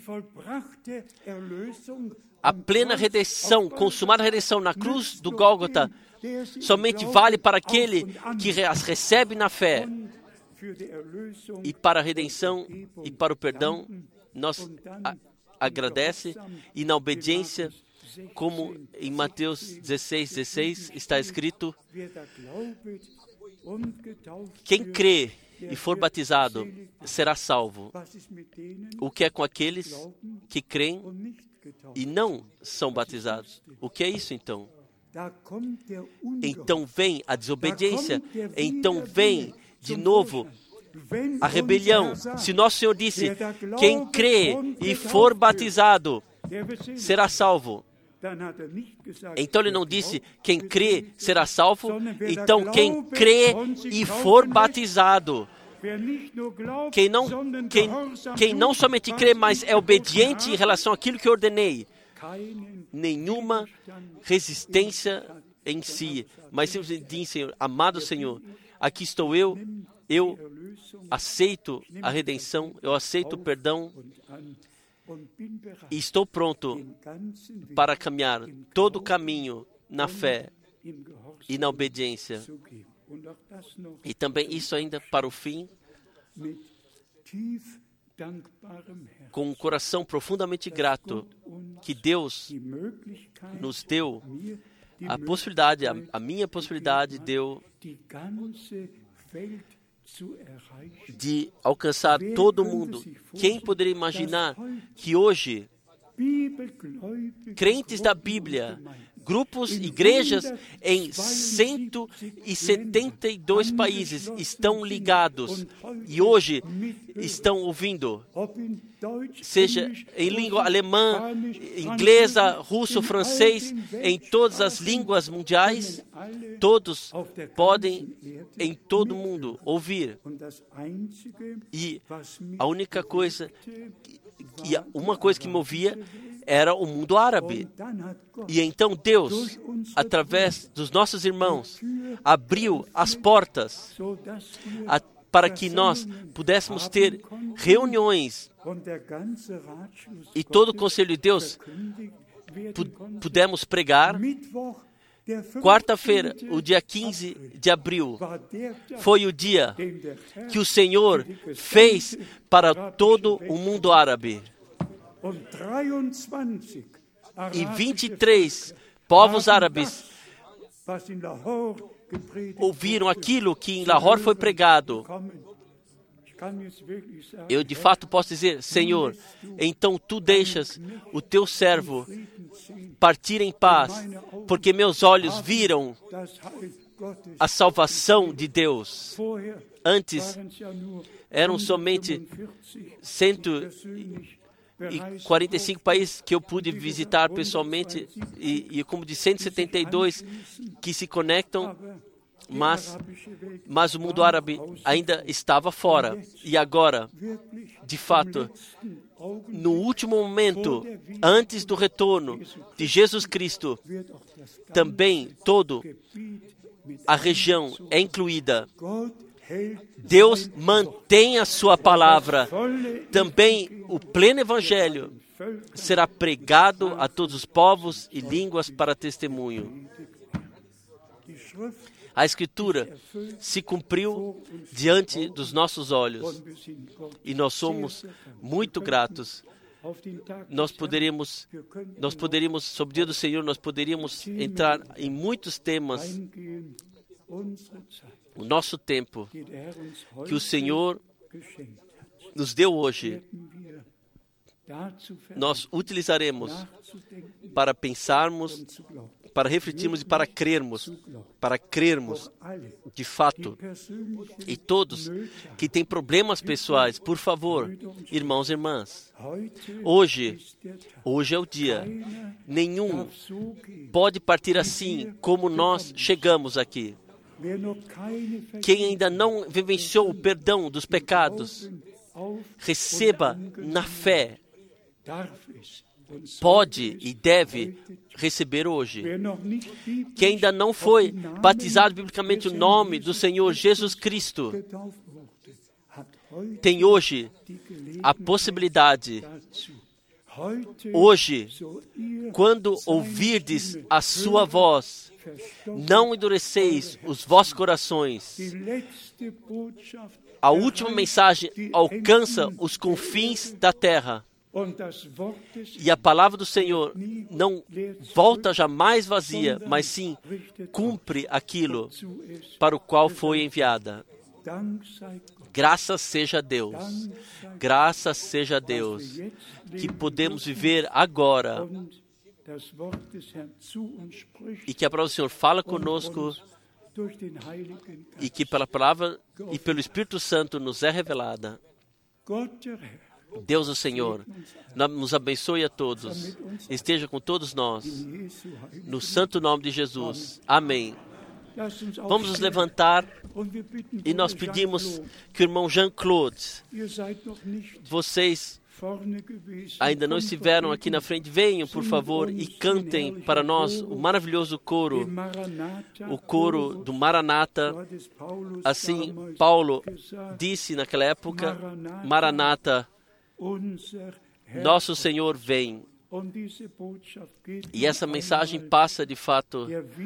A plena redenção, consumada redenção na cruz do Gólgota, somente vale para aquele que as recebe na fé. E para a redenção e para o perdão, nós agradece e na obediência, como em Mateus 16:16 está escrito, quem crê e for batizado será salvo. O que é com aqueles que creem e não são batizados? O que é isso então? Então vem a desobediência, então vem de novo a rebelião. Se nosso Senhor disse, quem crê e for batizado será salvo. Então Ele não disse, quem crê será salvo, então quem crê e for batizado. Quem não somente crê, mas é obediente em relação àquilo que eu ordenei. Nenhuma resistência em si, mas simplesmente diz, Senhor, amado Senhor, aqui estou eu aceito a redenção, eu aceito o perdão e estou pronto para caminhar todo o caminho na fé e na obediência. E também isso ainda para o fim, com um coração profundamente grato, que Deus nos deu a possibilidade, a minha possibilidade deu de alcançar todo mundo. Quem poderia imaginar que hoje crentes da Bíblia, grupos, igrejas em 172 países estão ligados e hoje estão ouvindo, seja em língua alemã, inglesa, russo, francês, em todas as línguas mundiais, todos podem em todo mundo ouvir. E a única coisa, uma coisa que movia era o mundo árabe. E então Deus, através dos nossos irmãos, abriu as portas para que nós pudéssemos ter reuniões e todo o Conselho de Deus pudemos pregar Quarta-feira, o dia 15 de abril, foi o dia que o Senhor fez para todo o mundo árabe. E 23 povos árabes ouviram aquilo que em Lahore foi pregado. Eu de fato posso dizer, Senhor, então tu deixas o teu servo partir em paz, porque meus olhos viram a salvação de Deus. Antes eram somente 145 países que eu pude visitar pessoalmente e como de 172 que se conectam, mas o mundo árabe ainda estava fora. E agora, de fato, no último momento, antes do retorno de Jesus Cristo, também toda a região é incluída. Deus mantém a sua palavra. Também o pleno evangelho será pregado a todos os povos e línguas para testemunho. A Escritura se cumpriu diante dos nossos olhos e nós somos muito gratos. Nós poderíamos, sobre o dia do Senhor, nós poderíamos entrar em muitos temas. O nosso tempo que o Senhor nos deu hoje, nós utilizaremos para pensarmos, para refletirmos e para crermos de fato. E todos que têm problemas pessoais, por favor, irmãos e irmãs, hoje é o dia. Nenhum pode partir assim como nós chegamos aqui. Quem ainda não vivenciou o perdão dos pecados, receba na fé. Pode e deve receber hoje. Quem ainda não foi batizado biblicamente no nome do Senhor Jesus Cristo, tem hoje a possibilidade. Hoje, quando ouvirdes a sua voz, não endureceis os vossos corações. A última mensagem alcança os confins da terra. E a palavra do Senhor não volta jamais vazia, mas sim cumpre aquilo para o qual foi enviada. Graças seja a Deus. Graças seja a Deus que podemos viver agora e que a palavra do Senhor fala conosco e que pela palavra e pelo Espírito Santo nos é revelada. Deus, o Senhor, nos abençoe a todos. Esteja com todos nós. No santo nome de Jesus. Amém. Vamos nos levantar e nós pedimos que o irmão Jean-Claude, vocês ainda não estiveram aqui na frente, venham, por favor, e cantem para nós o maravilhoso coro, o coro do Maranata. Assim, Paulo disse naquela época, Maranata, nosso Senhor vem. E essa mensagem passa, de fato,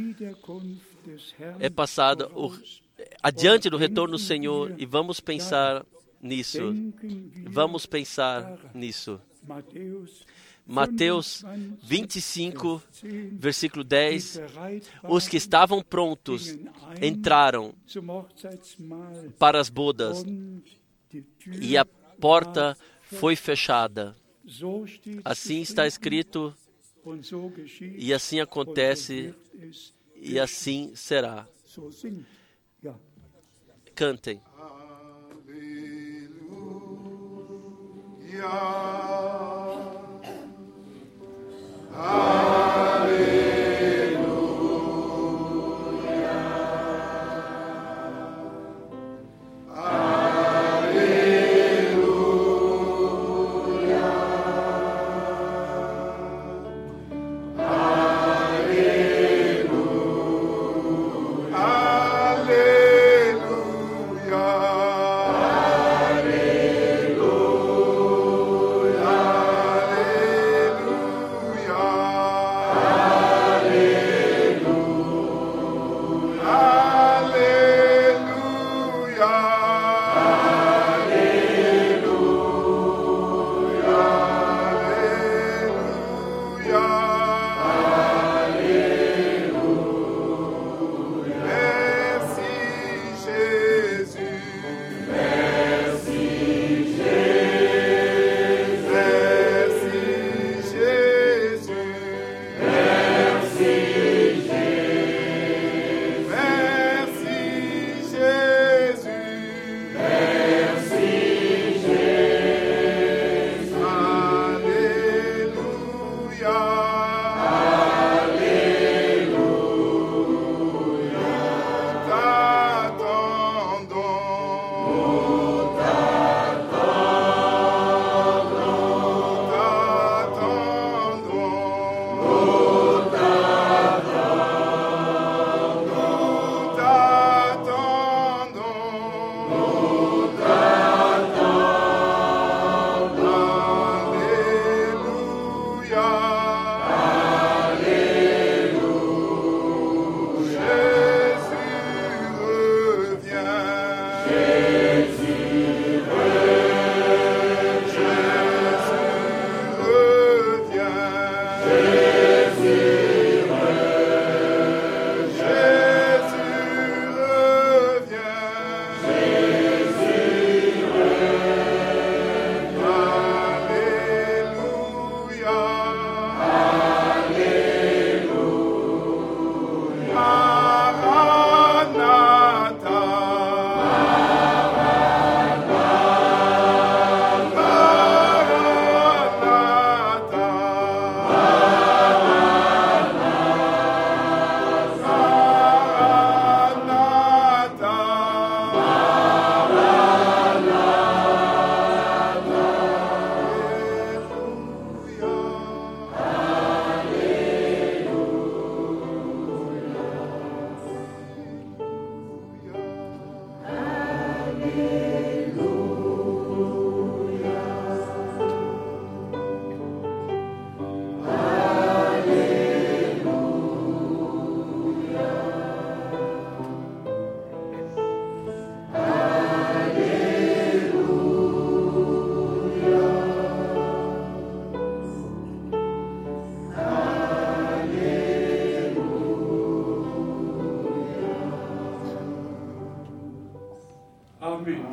é passada adiante do retorno do Senhor, e vamos pensar nisso. Vamos pensar nisso. Mateus 25, versículo 10. Os que estavam prontos entraram para as bodas e a porta foi fechada. Assim está escrito, e assim acontece, e assim será. Cantem.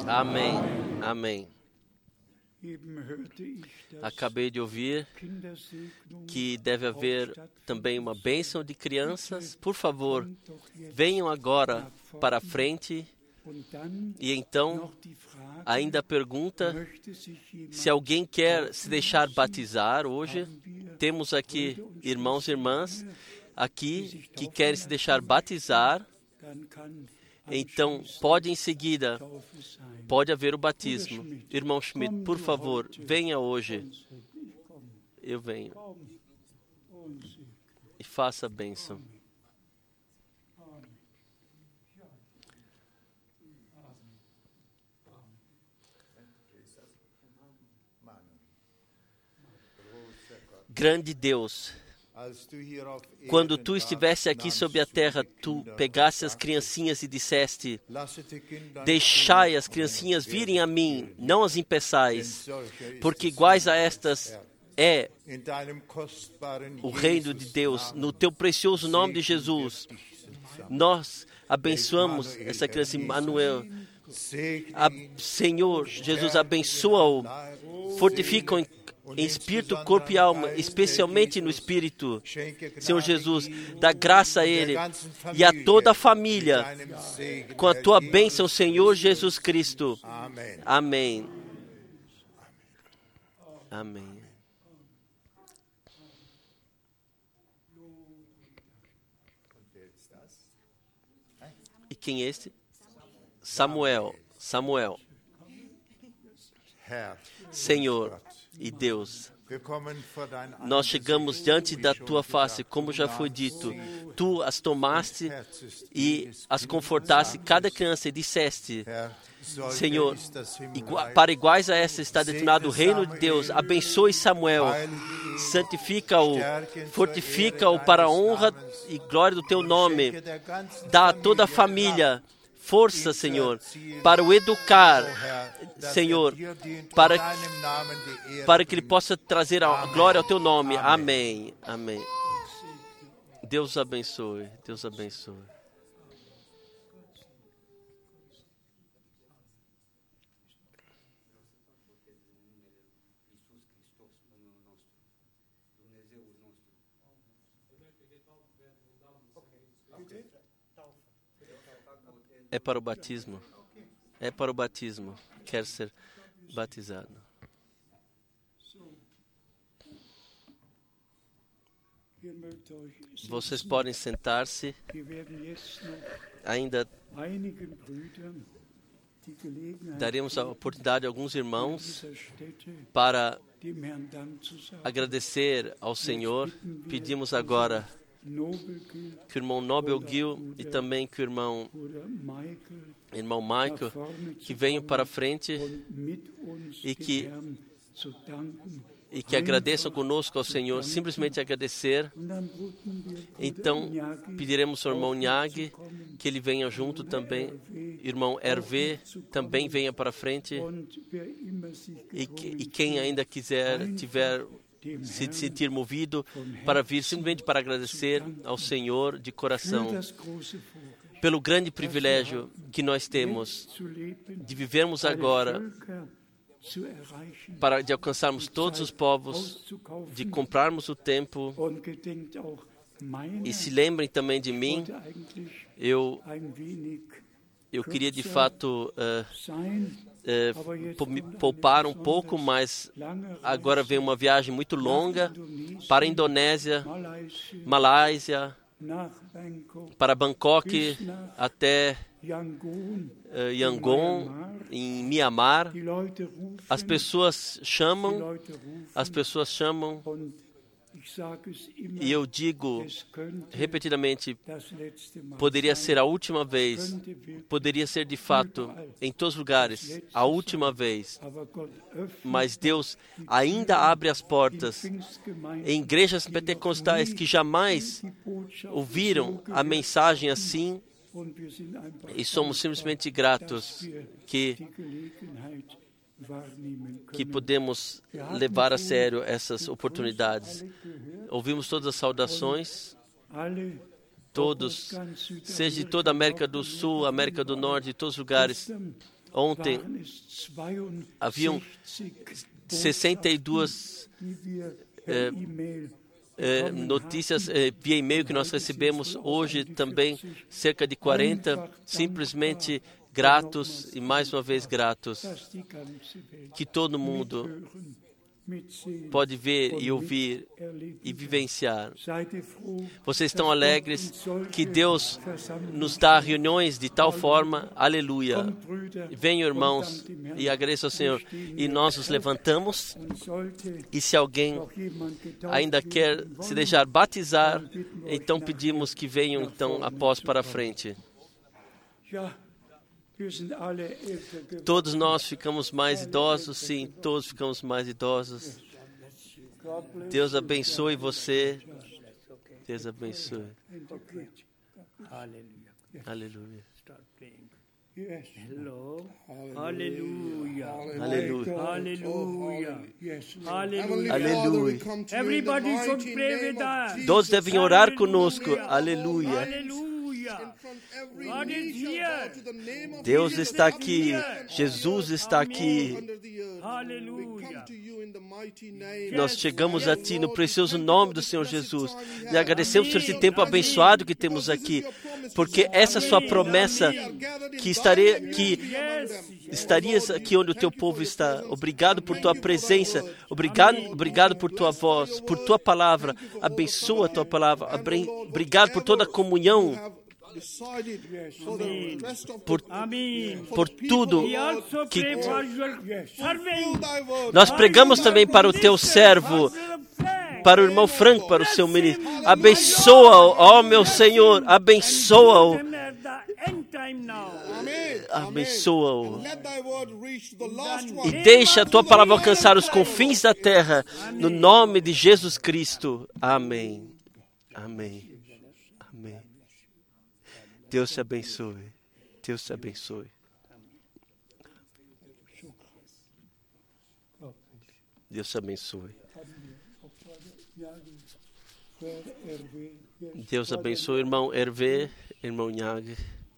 Amém. Amém. Acabei de ouvir que deve haver também uma bênção de crianças. Por favor, venham agora para a frente. E então, ainda a pergunta, se alguém quer se deixar batizar hoje, temos aqui irmãos e irmãs aqui que querem se deixar batizar. Então, pode em seguida, pode haver o batismo. Irmão Schmidt, por favor, venha hoje. Eu venho. E faça a bênção. Grande Deus, quando tu estivesse aqui sobre a terra, tu pegasse as criancinhas e disseste: deixai as criancinhas virem a mim, não as impeçais, porque iguais a estas é o reino de Deus. No teu precioso nome de Jesus, nós abençoamos essa criança, Emmanuel. Senhor Jesus, abençoa-o, fortifica-o em espírito, corpo e alma, especialmente no espírito. Senhor Jesus, dá graça a ele e a toda a família com a tua bênção, Senhor Jesus Cristo. Amém. Amém. E quem é este? Samuel. Senhor e Deus, nós chegamos diante da tua face, como já foi dito. Tu as tomaste e as confortaste, cada criança, e disseste: Senhor, para iguais a essa está determinado o reino de Deus. Abençoe Samuel, santifica-o, fortifica-o para a honra e glória do teu nome. Dá a toda a família força, Senhor, para o educar, Senhor, para que ele possa trazer a glória ao teu nome. Amém. Amém. Deus abençoe. Deus abençoe. É para o batismo. É para o batismo. Quer ser batizado. Vocês podem sentar-se. Ainda daremos a oportunidade a alguns irmãos para agradecer ao Senhor. Pedimos agora que o irmão Nobel Gil e também que o irmão Michael que venham para a frente e que agradeçam conosco ao Senhor, simplesmente agradecer. Então, pediremos ao irmão Nyag que ele venha junto também. Irmão Hervé também venha para a frente. E quem ainda tiver se sentir movido para vir simplesmente para agradecer ao Senhor de coração pelo grande privilégio que nós temos de vivermos agora, de alcançarmos todos os povos, de comprarmos o tempo. E se lembrem também de mim. Eu queria de fato poupar um pouco, mas agora vem uma viagem muito longa para a Indonésia, Malásia, para Bangkok, até Yangon, em Myanmar. As pessoas chamam, e eu digo repetidamente, poderia ser a última vez, poderia ser de fato, em todos os lugares, a última vez, mas Deus ainda abre as portas em igrejas pentecostais que jamais ouviram a mensagem assim, e somos simplesmente gratos que podemos levar a sério essas oportunidades. Ouvimos todas as saudações, todos, seja de toda a América do Sul, América do Norte, de todos os lugares. Ontem haviam 62 notícias via e-mail que nós recebemos. Hoje também cerca de 40, simplesmente gratos e mais uma vez gratos, que todo mundo pode ver e ouvir e vivenciar. Vocês estão alegres que Deus nos dá reuniões de tal forma? Aleluia! Venham, irmãos, e agradeço ao Senhor. E nós nos levantamos, e se alguém ainda quer se deixar batizar, então pedimos que venham então após para a frente. Todos nós ficamos mais idosos, sim, todos ficamos mais idosos. Deus abençoe você. Deus abençoe. Aleluia. Aleluia. Aleluia. Aleluia. Aleluia. Everybody should pray with us. Todos devem orar conosco. Aleluia. Aleluia. God is here. Deus está aqui. Jesus está aqui. Aleluia. Nós chegamos a Ti no precioso nome do Senhor Jesus. E agradecemos por esse tempo abençoado que temos aqui. Porque essa é a sua promessa que estarias aqui onde o Teu povo está. Obrigado por Tua presença. Obrigado por Tua voz, por Tua palavra. Abençoa a Tua palavra. Obrigado por toda a comunhão. Por tudo que nós pregamos também para o Teu servo, para o irmão Frank, para o seu ministro. Abençoa-o, ó meu Senhor, abençoa-o. Abençoa-o. E deixa a Tua palavra alcançar os confins da terra, no nome de Jesus Cristo. Amém. Amém. Amém. Deus te abençoe. Deus te abençoe. Deus te abençoe. Deus abençoe, irmão Hervé, irmão Nhag.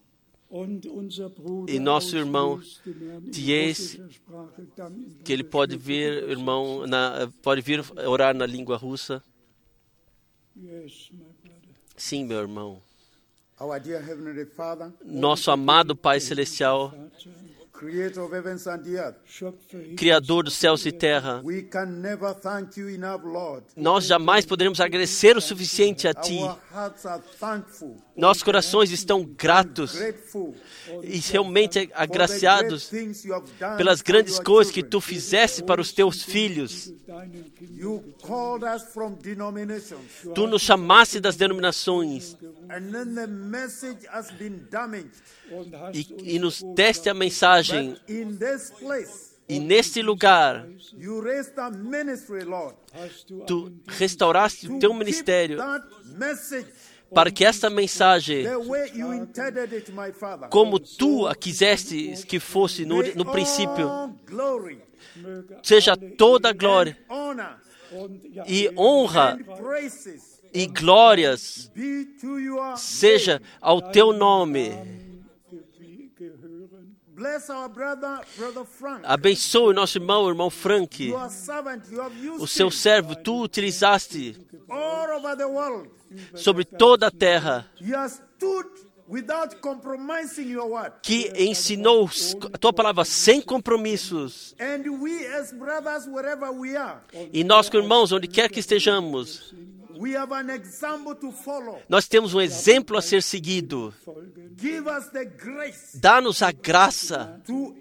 E nosso irmão Thies, que ele pode vir, pode vir orar na língua russa. Sim, meu irmão. Nosso amado Pai Celestial, Criador dos céus e terra, nós jamais poderemos agradecer o suficiente a Ti. Nossos corações estão gratos e realmente agraciados pelas grandes coisas que Tu fizeste para os Teus filhos. Tu nos chamaste das denominações e nos deste a mensagem. E neste lugar, Tu restauraste o Teu ministério para que esta mensagem, como Tu a quiseste que fosse no princípio, seja toda glória e honra e glórias seja ao Teu nome. Abençoe nosso irmão, o irmão Frank, o seu servo. Tu utilizaste sobre toda a terra, que ensinou a Tua palavra sem compromissos. E nós, irmãos, onde quer que estejamos, nós temos um exemplo a ser seguido. Dá-nos a graça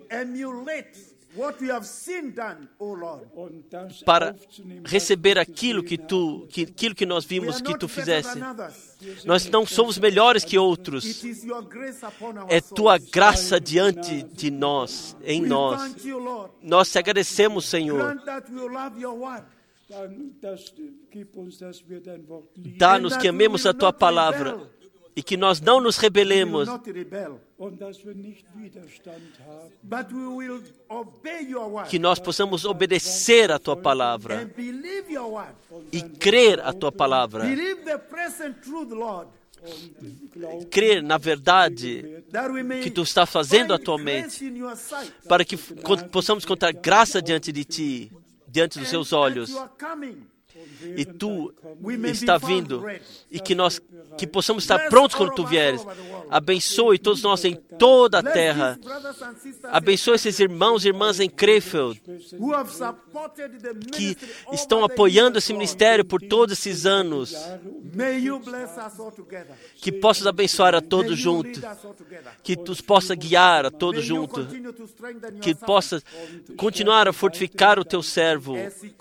para receber aquilo que nós vimos que Tu fizeste. Nós não somos melhores que outros. É Tua graça diante de nós, em nós. Nós te agradecemos, Senhor. Dá-nos que amemos a Tua palavra e que nós não nos rebelemos, que nós possamos obedecer a Tua palavra e crer a Tua palavra crer na verdade que tu está fazendo atualmente, para que possamos encontrar graça diante de ti, diante dos seus olhos. E tu está vindo, e que possamos estar prontos quando tu vieres. Abençoe todos nós em toda a terra. Abençoe esses irmãos e irmãs em Krefeld, que estão apoiando esse ministério por todos esses anos. Que possas abençoar a todos juntos. Que tu possa guiar a todos juntos. Que possa continuar a fortificar o teu servo,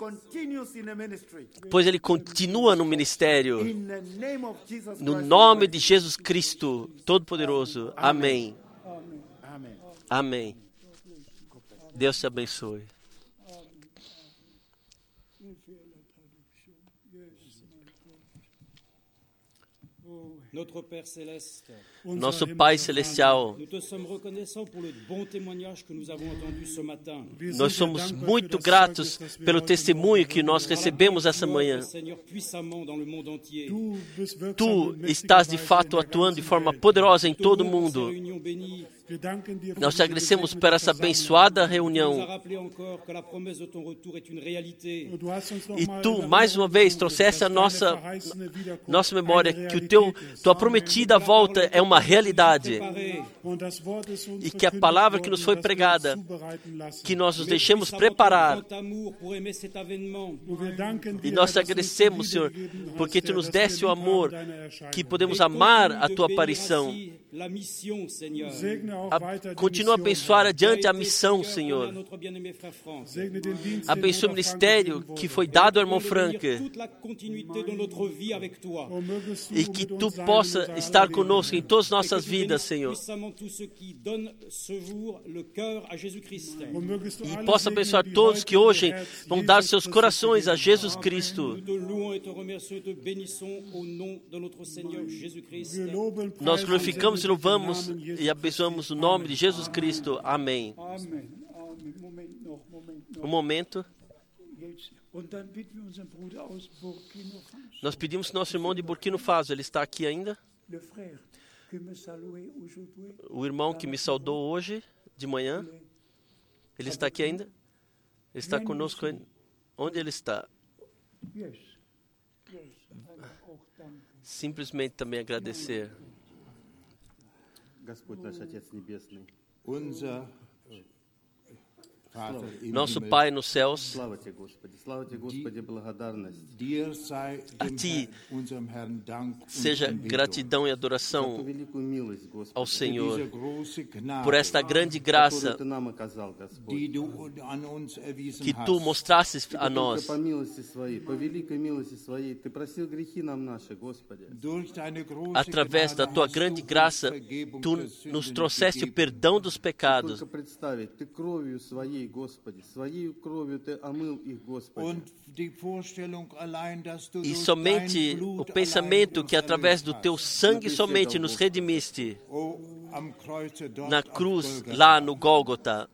pois ele continua no ministério. No nome de Jesus Cristo Todo-Poderoso. Amém. Amém. Deus te abençoe. Nosso Pai Celestial, nós somos muito gratos pelo testemunho que nós recebemos essa manhã. Tu estás de fato atuando de forma poderosa em todo o mundo. Nós te agradecemos por essa abençoada reunião. E tu, mais uma vez, trouxeste a nossa memória que tua prometida volta é uma realidade. E que a palavra que nos foi pregada, que nós nos deixemos preparar. E nós te agradecemos, Senhor, porque tu nos deste o amor, que podemos amar a tua aparição. Continua a abençoar adiante a missão, Senhor. Abençoe o ministério que foi dado ao irmão Frank. E que tu possa estar conosco em todas as nossas vidas, Senhor. E possa abençoar todos que hoje vão dar seus corações a Jesus Cristo. Nós glorificamos e louvamos e abençoamos o nome de Jesus Cristo. Amém. Um momento. Nós pedimos nosso irmão de Burkina Faso. Ele está aqui ainda? O irmão que me saudou hoje de manhã. Ele está aqui ainda? Ele está conosco ainda? Onde ele está? Simplesmente também agradecer. Nosso Pai nos céus, a Ti seja gratidão e adoração ao Senhor por esta grande graça que Tu mostrastes a nós. Através da Tua grande graça, Tu nos trouxeste o perdão dos pecados. E somente o pensamento que através do Teu sangue somente nos redimiste na cruz, lá no Gólgota.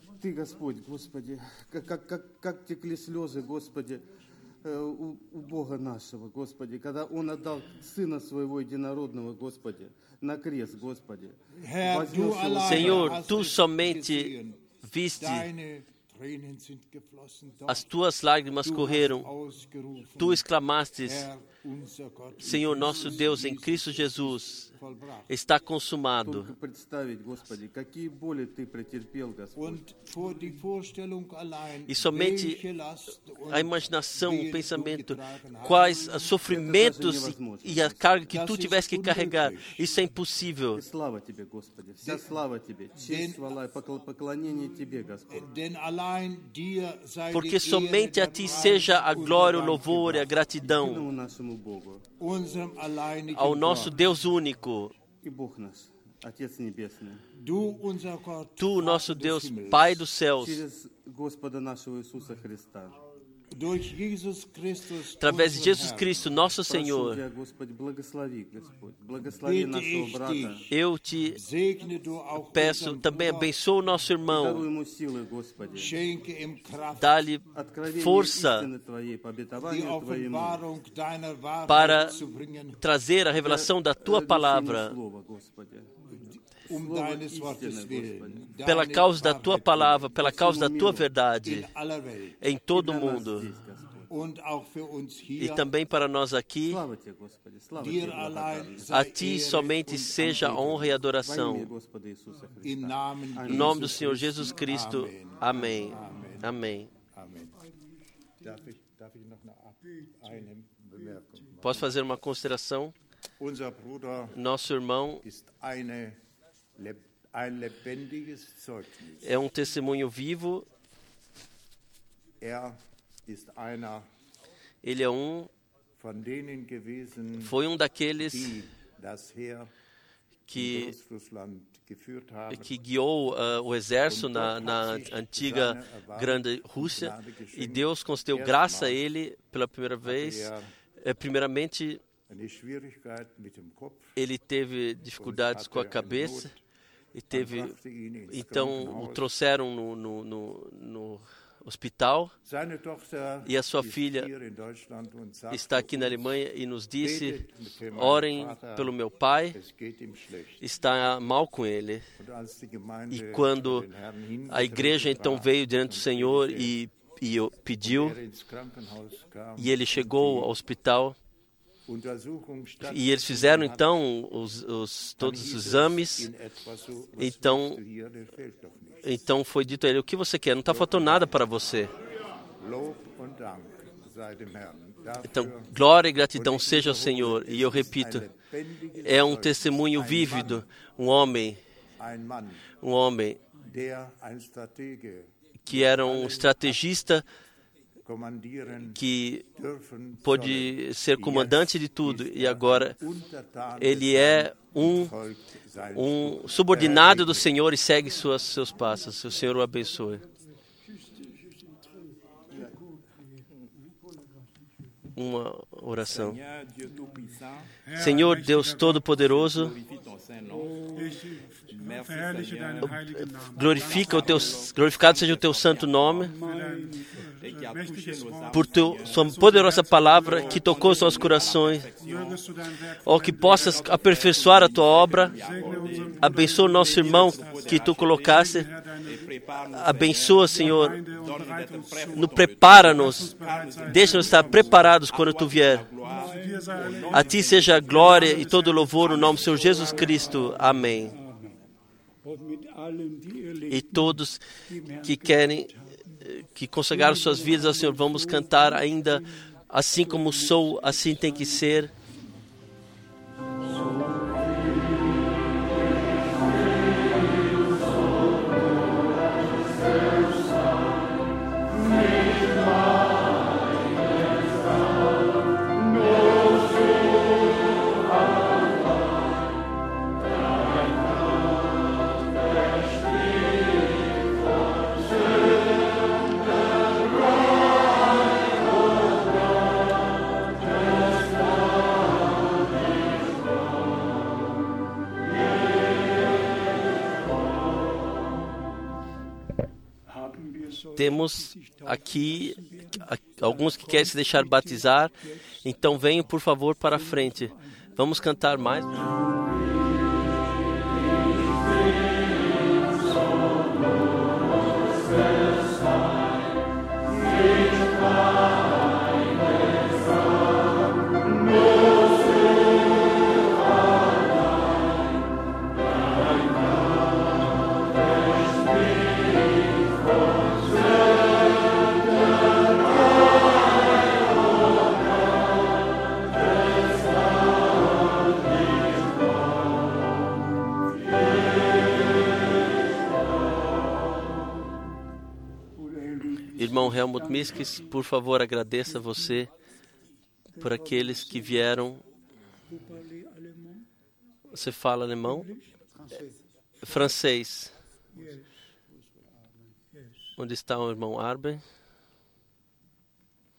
У Бога нашего, Господи, когда Он отдал Сына Своего Единородного, Господи, на крест, Господи. Senhor, Tu somente viste, as Tuas lágrimas correram, Tu exclamastes, Senhor nosso Deus, em Cristo Jesus, está consumado. E somente a imaginação, o pensamento, quais os sofrimentos e a carga que Tu tivesse que carregar, isso é impossível. Porque somente a Ti seja a glória, o louvor e a gratidão ao nosso Deus único. Tu, nosso Deus, Pai dos céus, Através de Jesus Cristo, nosso Прошу Senhor, Тебя, Господи, благослови, Господь. Благослови нашего брата. eu te peço, também abençoa o nosso Даруй irmão, ему силы, Господи. dá-lhe Откровение força истины Твоей, по обетованию Твоему. para trazer a revelação da Tua Для palavra, Слова, Господи. Слово истины, Господи. pela causa da Tua palavra, pela causa da Tua verdade, em todo o mundo. Здесь, Господь. E também para nós aqui, Слава Тебе, Господи. Слава Тебе, благодарность. a Ti somente seja honra e Во имя adoração. Господа Иисуса Христа. Em nome do Senhor Jesus Cristo. Amém. Amém. Darf ich noch eine Bemerkung machen? Posso fazer uma consideração? Unser Bruder Nosso irmão ist ein lebendiges Zeugnis. é um testemunho vivo. Ist einer Ele é von denen gewesen, foi daqueles die das Heer que in Russland geführt haben. guiou o exército na antiga grande Rússia, e Deus concedeu graça a ele pela primeira vez. Primeiramente, Eine Schwierigkeit mit dem Kopf. ele teve dificuldades com a cabeça e então o trouxeram no hospital, Seine Tochter e a sua ist filha hier in Deutschland und sagte está aqui na Alemanha e nos disse: Betet für meinen orem Vater, pelo meu pai, es geht ihm schlecht. está mal com ele. Und als die Gemeinde E quando den Herrn a igreja então veio diante do Senhor e pediu, ins Krankenhaus kam, e ele chegou ao hospital, Untersuchung e eles fizeram então todos os exames. in etwa so, was Então, willst du hier, der fehlt doch nicht. então foi dito a ele: o que você quer? Não está faltando nada para você. Lob und Dank sei dem Herrn. Dafür Então, glória e gratidão seja ao Senhor. E eu repito, é um testemunho vívido, um homem, ein Mann, der ein Stratege que era um estrategista, kommandieren que dürfen pôde ser comandante de tudo, e agora untertan ele é folgt sein subordinado do Senhor e segue seus passos. O Senhor o abençoe. Uma oração. Senhor Deus Todo-Poderoso, Verherrliche deinen heiligen Namen. glorificado seja o teu santo nome, Dein mächtiges Wort. por sua poderosa palavra que tocou os nossos corações. Mögest du dein Werk Ó, que possas aperfeiçoar a tua obra. segne unseren Abençoa o nosso irmão que tu colocaste. Herr, deine Abençoa, Senhor. Gemeinde und bereite uns zu. Nos prepara-nos. Deixa-nos estar preparados quando tu vier. Zu dir sei alle A ti seja a glória e todo o louvor no nome do Senhor Jesus Cristo. Amém. und mit allen, die ihr Leben E todos que querem, que consagraram suas vidas ao Senhor, vamos cantar ainda: assim como sou, assim tem que ser. haben wir so. Temos aqui alguns que querem se deixar batizar, então venham, por favor, para a frente. Vamos cantar mais. Irmão Helmut Miskis, por favor, agradeça a você por aqueles que vieram. Você fala alemão? Francês. Onde está o irmão Arben?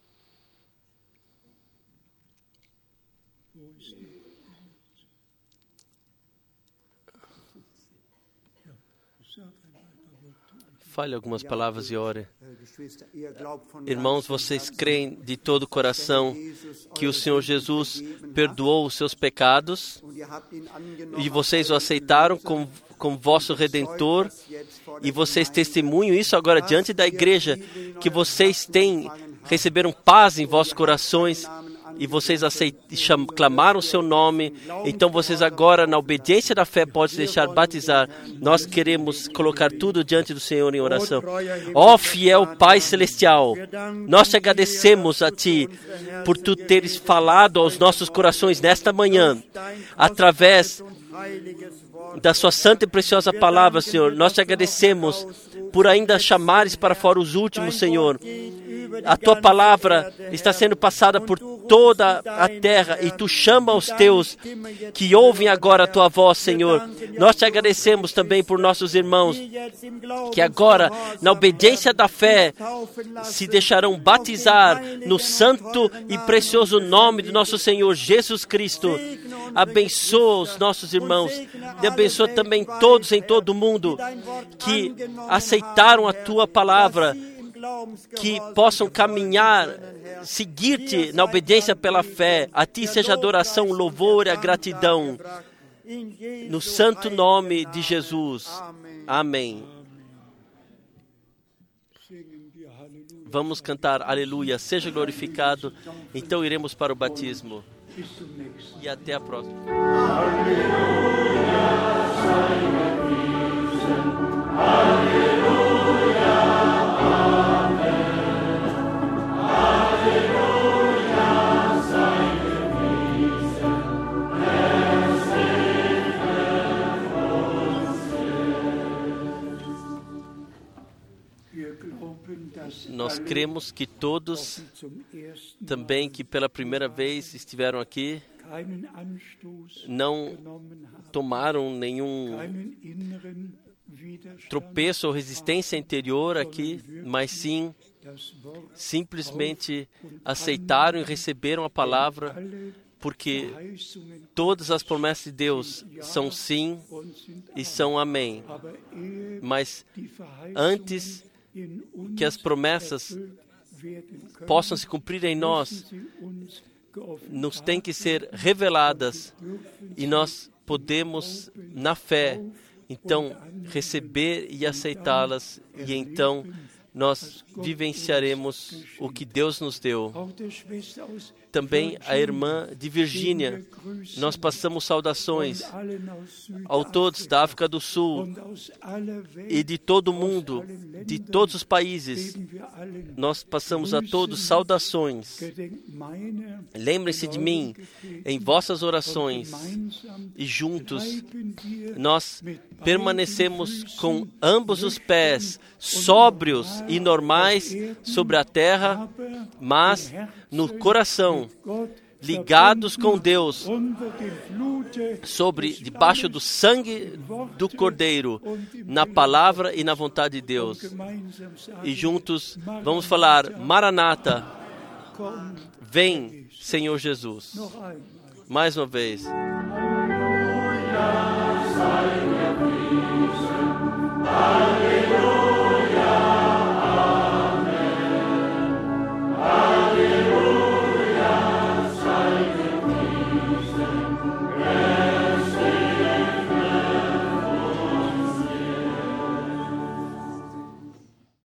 Fale algumas palavras e ore. Irmãos, vocês creem de todo o coração que o Senhor Jesus perdoou os seus pecados e vocês o aceitaram como vosso Redentor e vocês testemunham isso agora diante da igreja, que vocês receberam paz em vossos corações e vocês clamaram o seu nome. Então vocês agora, na obediência da fé, podem se deixar batizar. Nós queremos colocar tudo diante do Senhor em oração. Ó fiel Pai Celestial, nós te agradecemos a Ti por Tu teres falado aos nossos corações nesta manhã, através da Sua santa e preciosa palavra, Senhor. Nós te agradecemos por ainda chamares para fora os últimos, Senhor. A Tua palavra está sendo passada por toda a terra e Tu chama os Teus que ouvem agora a Tua voz, Senhor. Nós te agradecemos também por nossos irmãos que agora, na obediência da fé, se deixarão batizar no santo e precioso nome do nosso Senhor Jesus Cristo. Abençoa os nossos irmãos e abençoa também todos em todo o mundo que aceitaram a Tua palavra, que possam caminhar, seguir-te na obediência pela fé. A Ti seja a adoração, o louvor e a gratidão. No santo nome de Jesus. Amém. Vamos cantar Aleluia, seja glorificado. Então iremos para o batismo. E até a próxima. Nós cremos que todos, também que pela primeira vez estiveram aqui, não tomaram nenhum tropeço ou resistência interior aqui, mas sim, simplesmente aceitaram e receberam a palavra, porque todas as promessas de Deus são sim e são amém. Mas antes que as promessas possam se cumprir em nós, nos têm que ser reveladas e nós podemos, na fé, então, receber e aceitá-las e então nós vivenciaremos o que Deus nos deu. Também a irmã de Virgínia, nós passamos saudações a todos da África do Sul e de todo o mundo, de todos os países. Nós passamos a todos saudações. Lembrem-se de mim em vossas orações e juntos nós permanecemos com ambos os pés sóbrios e normais sobre a terra, mas no coração, ligados com Deus, debaixo do sangue do Cordeiro, na palavra e na vontade de Deus. E juntos vamos falar, Maranata, vem, Senhor Jesus. Mais uma vez.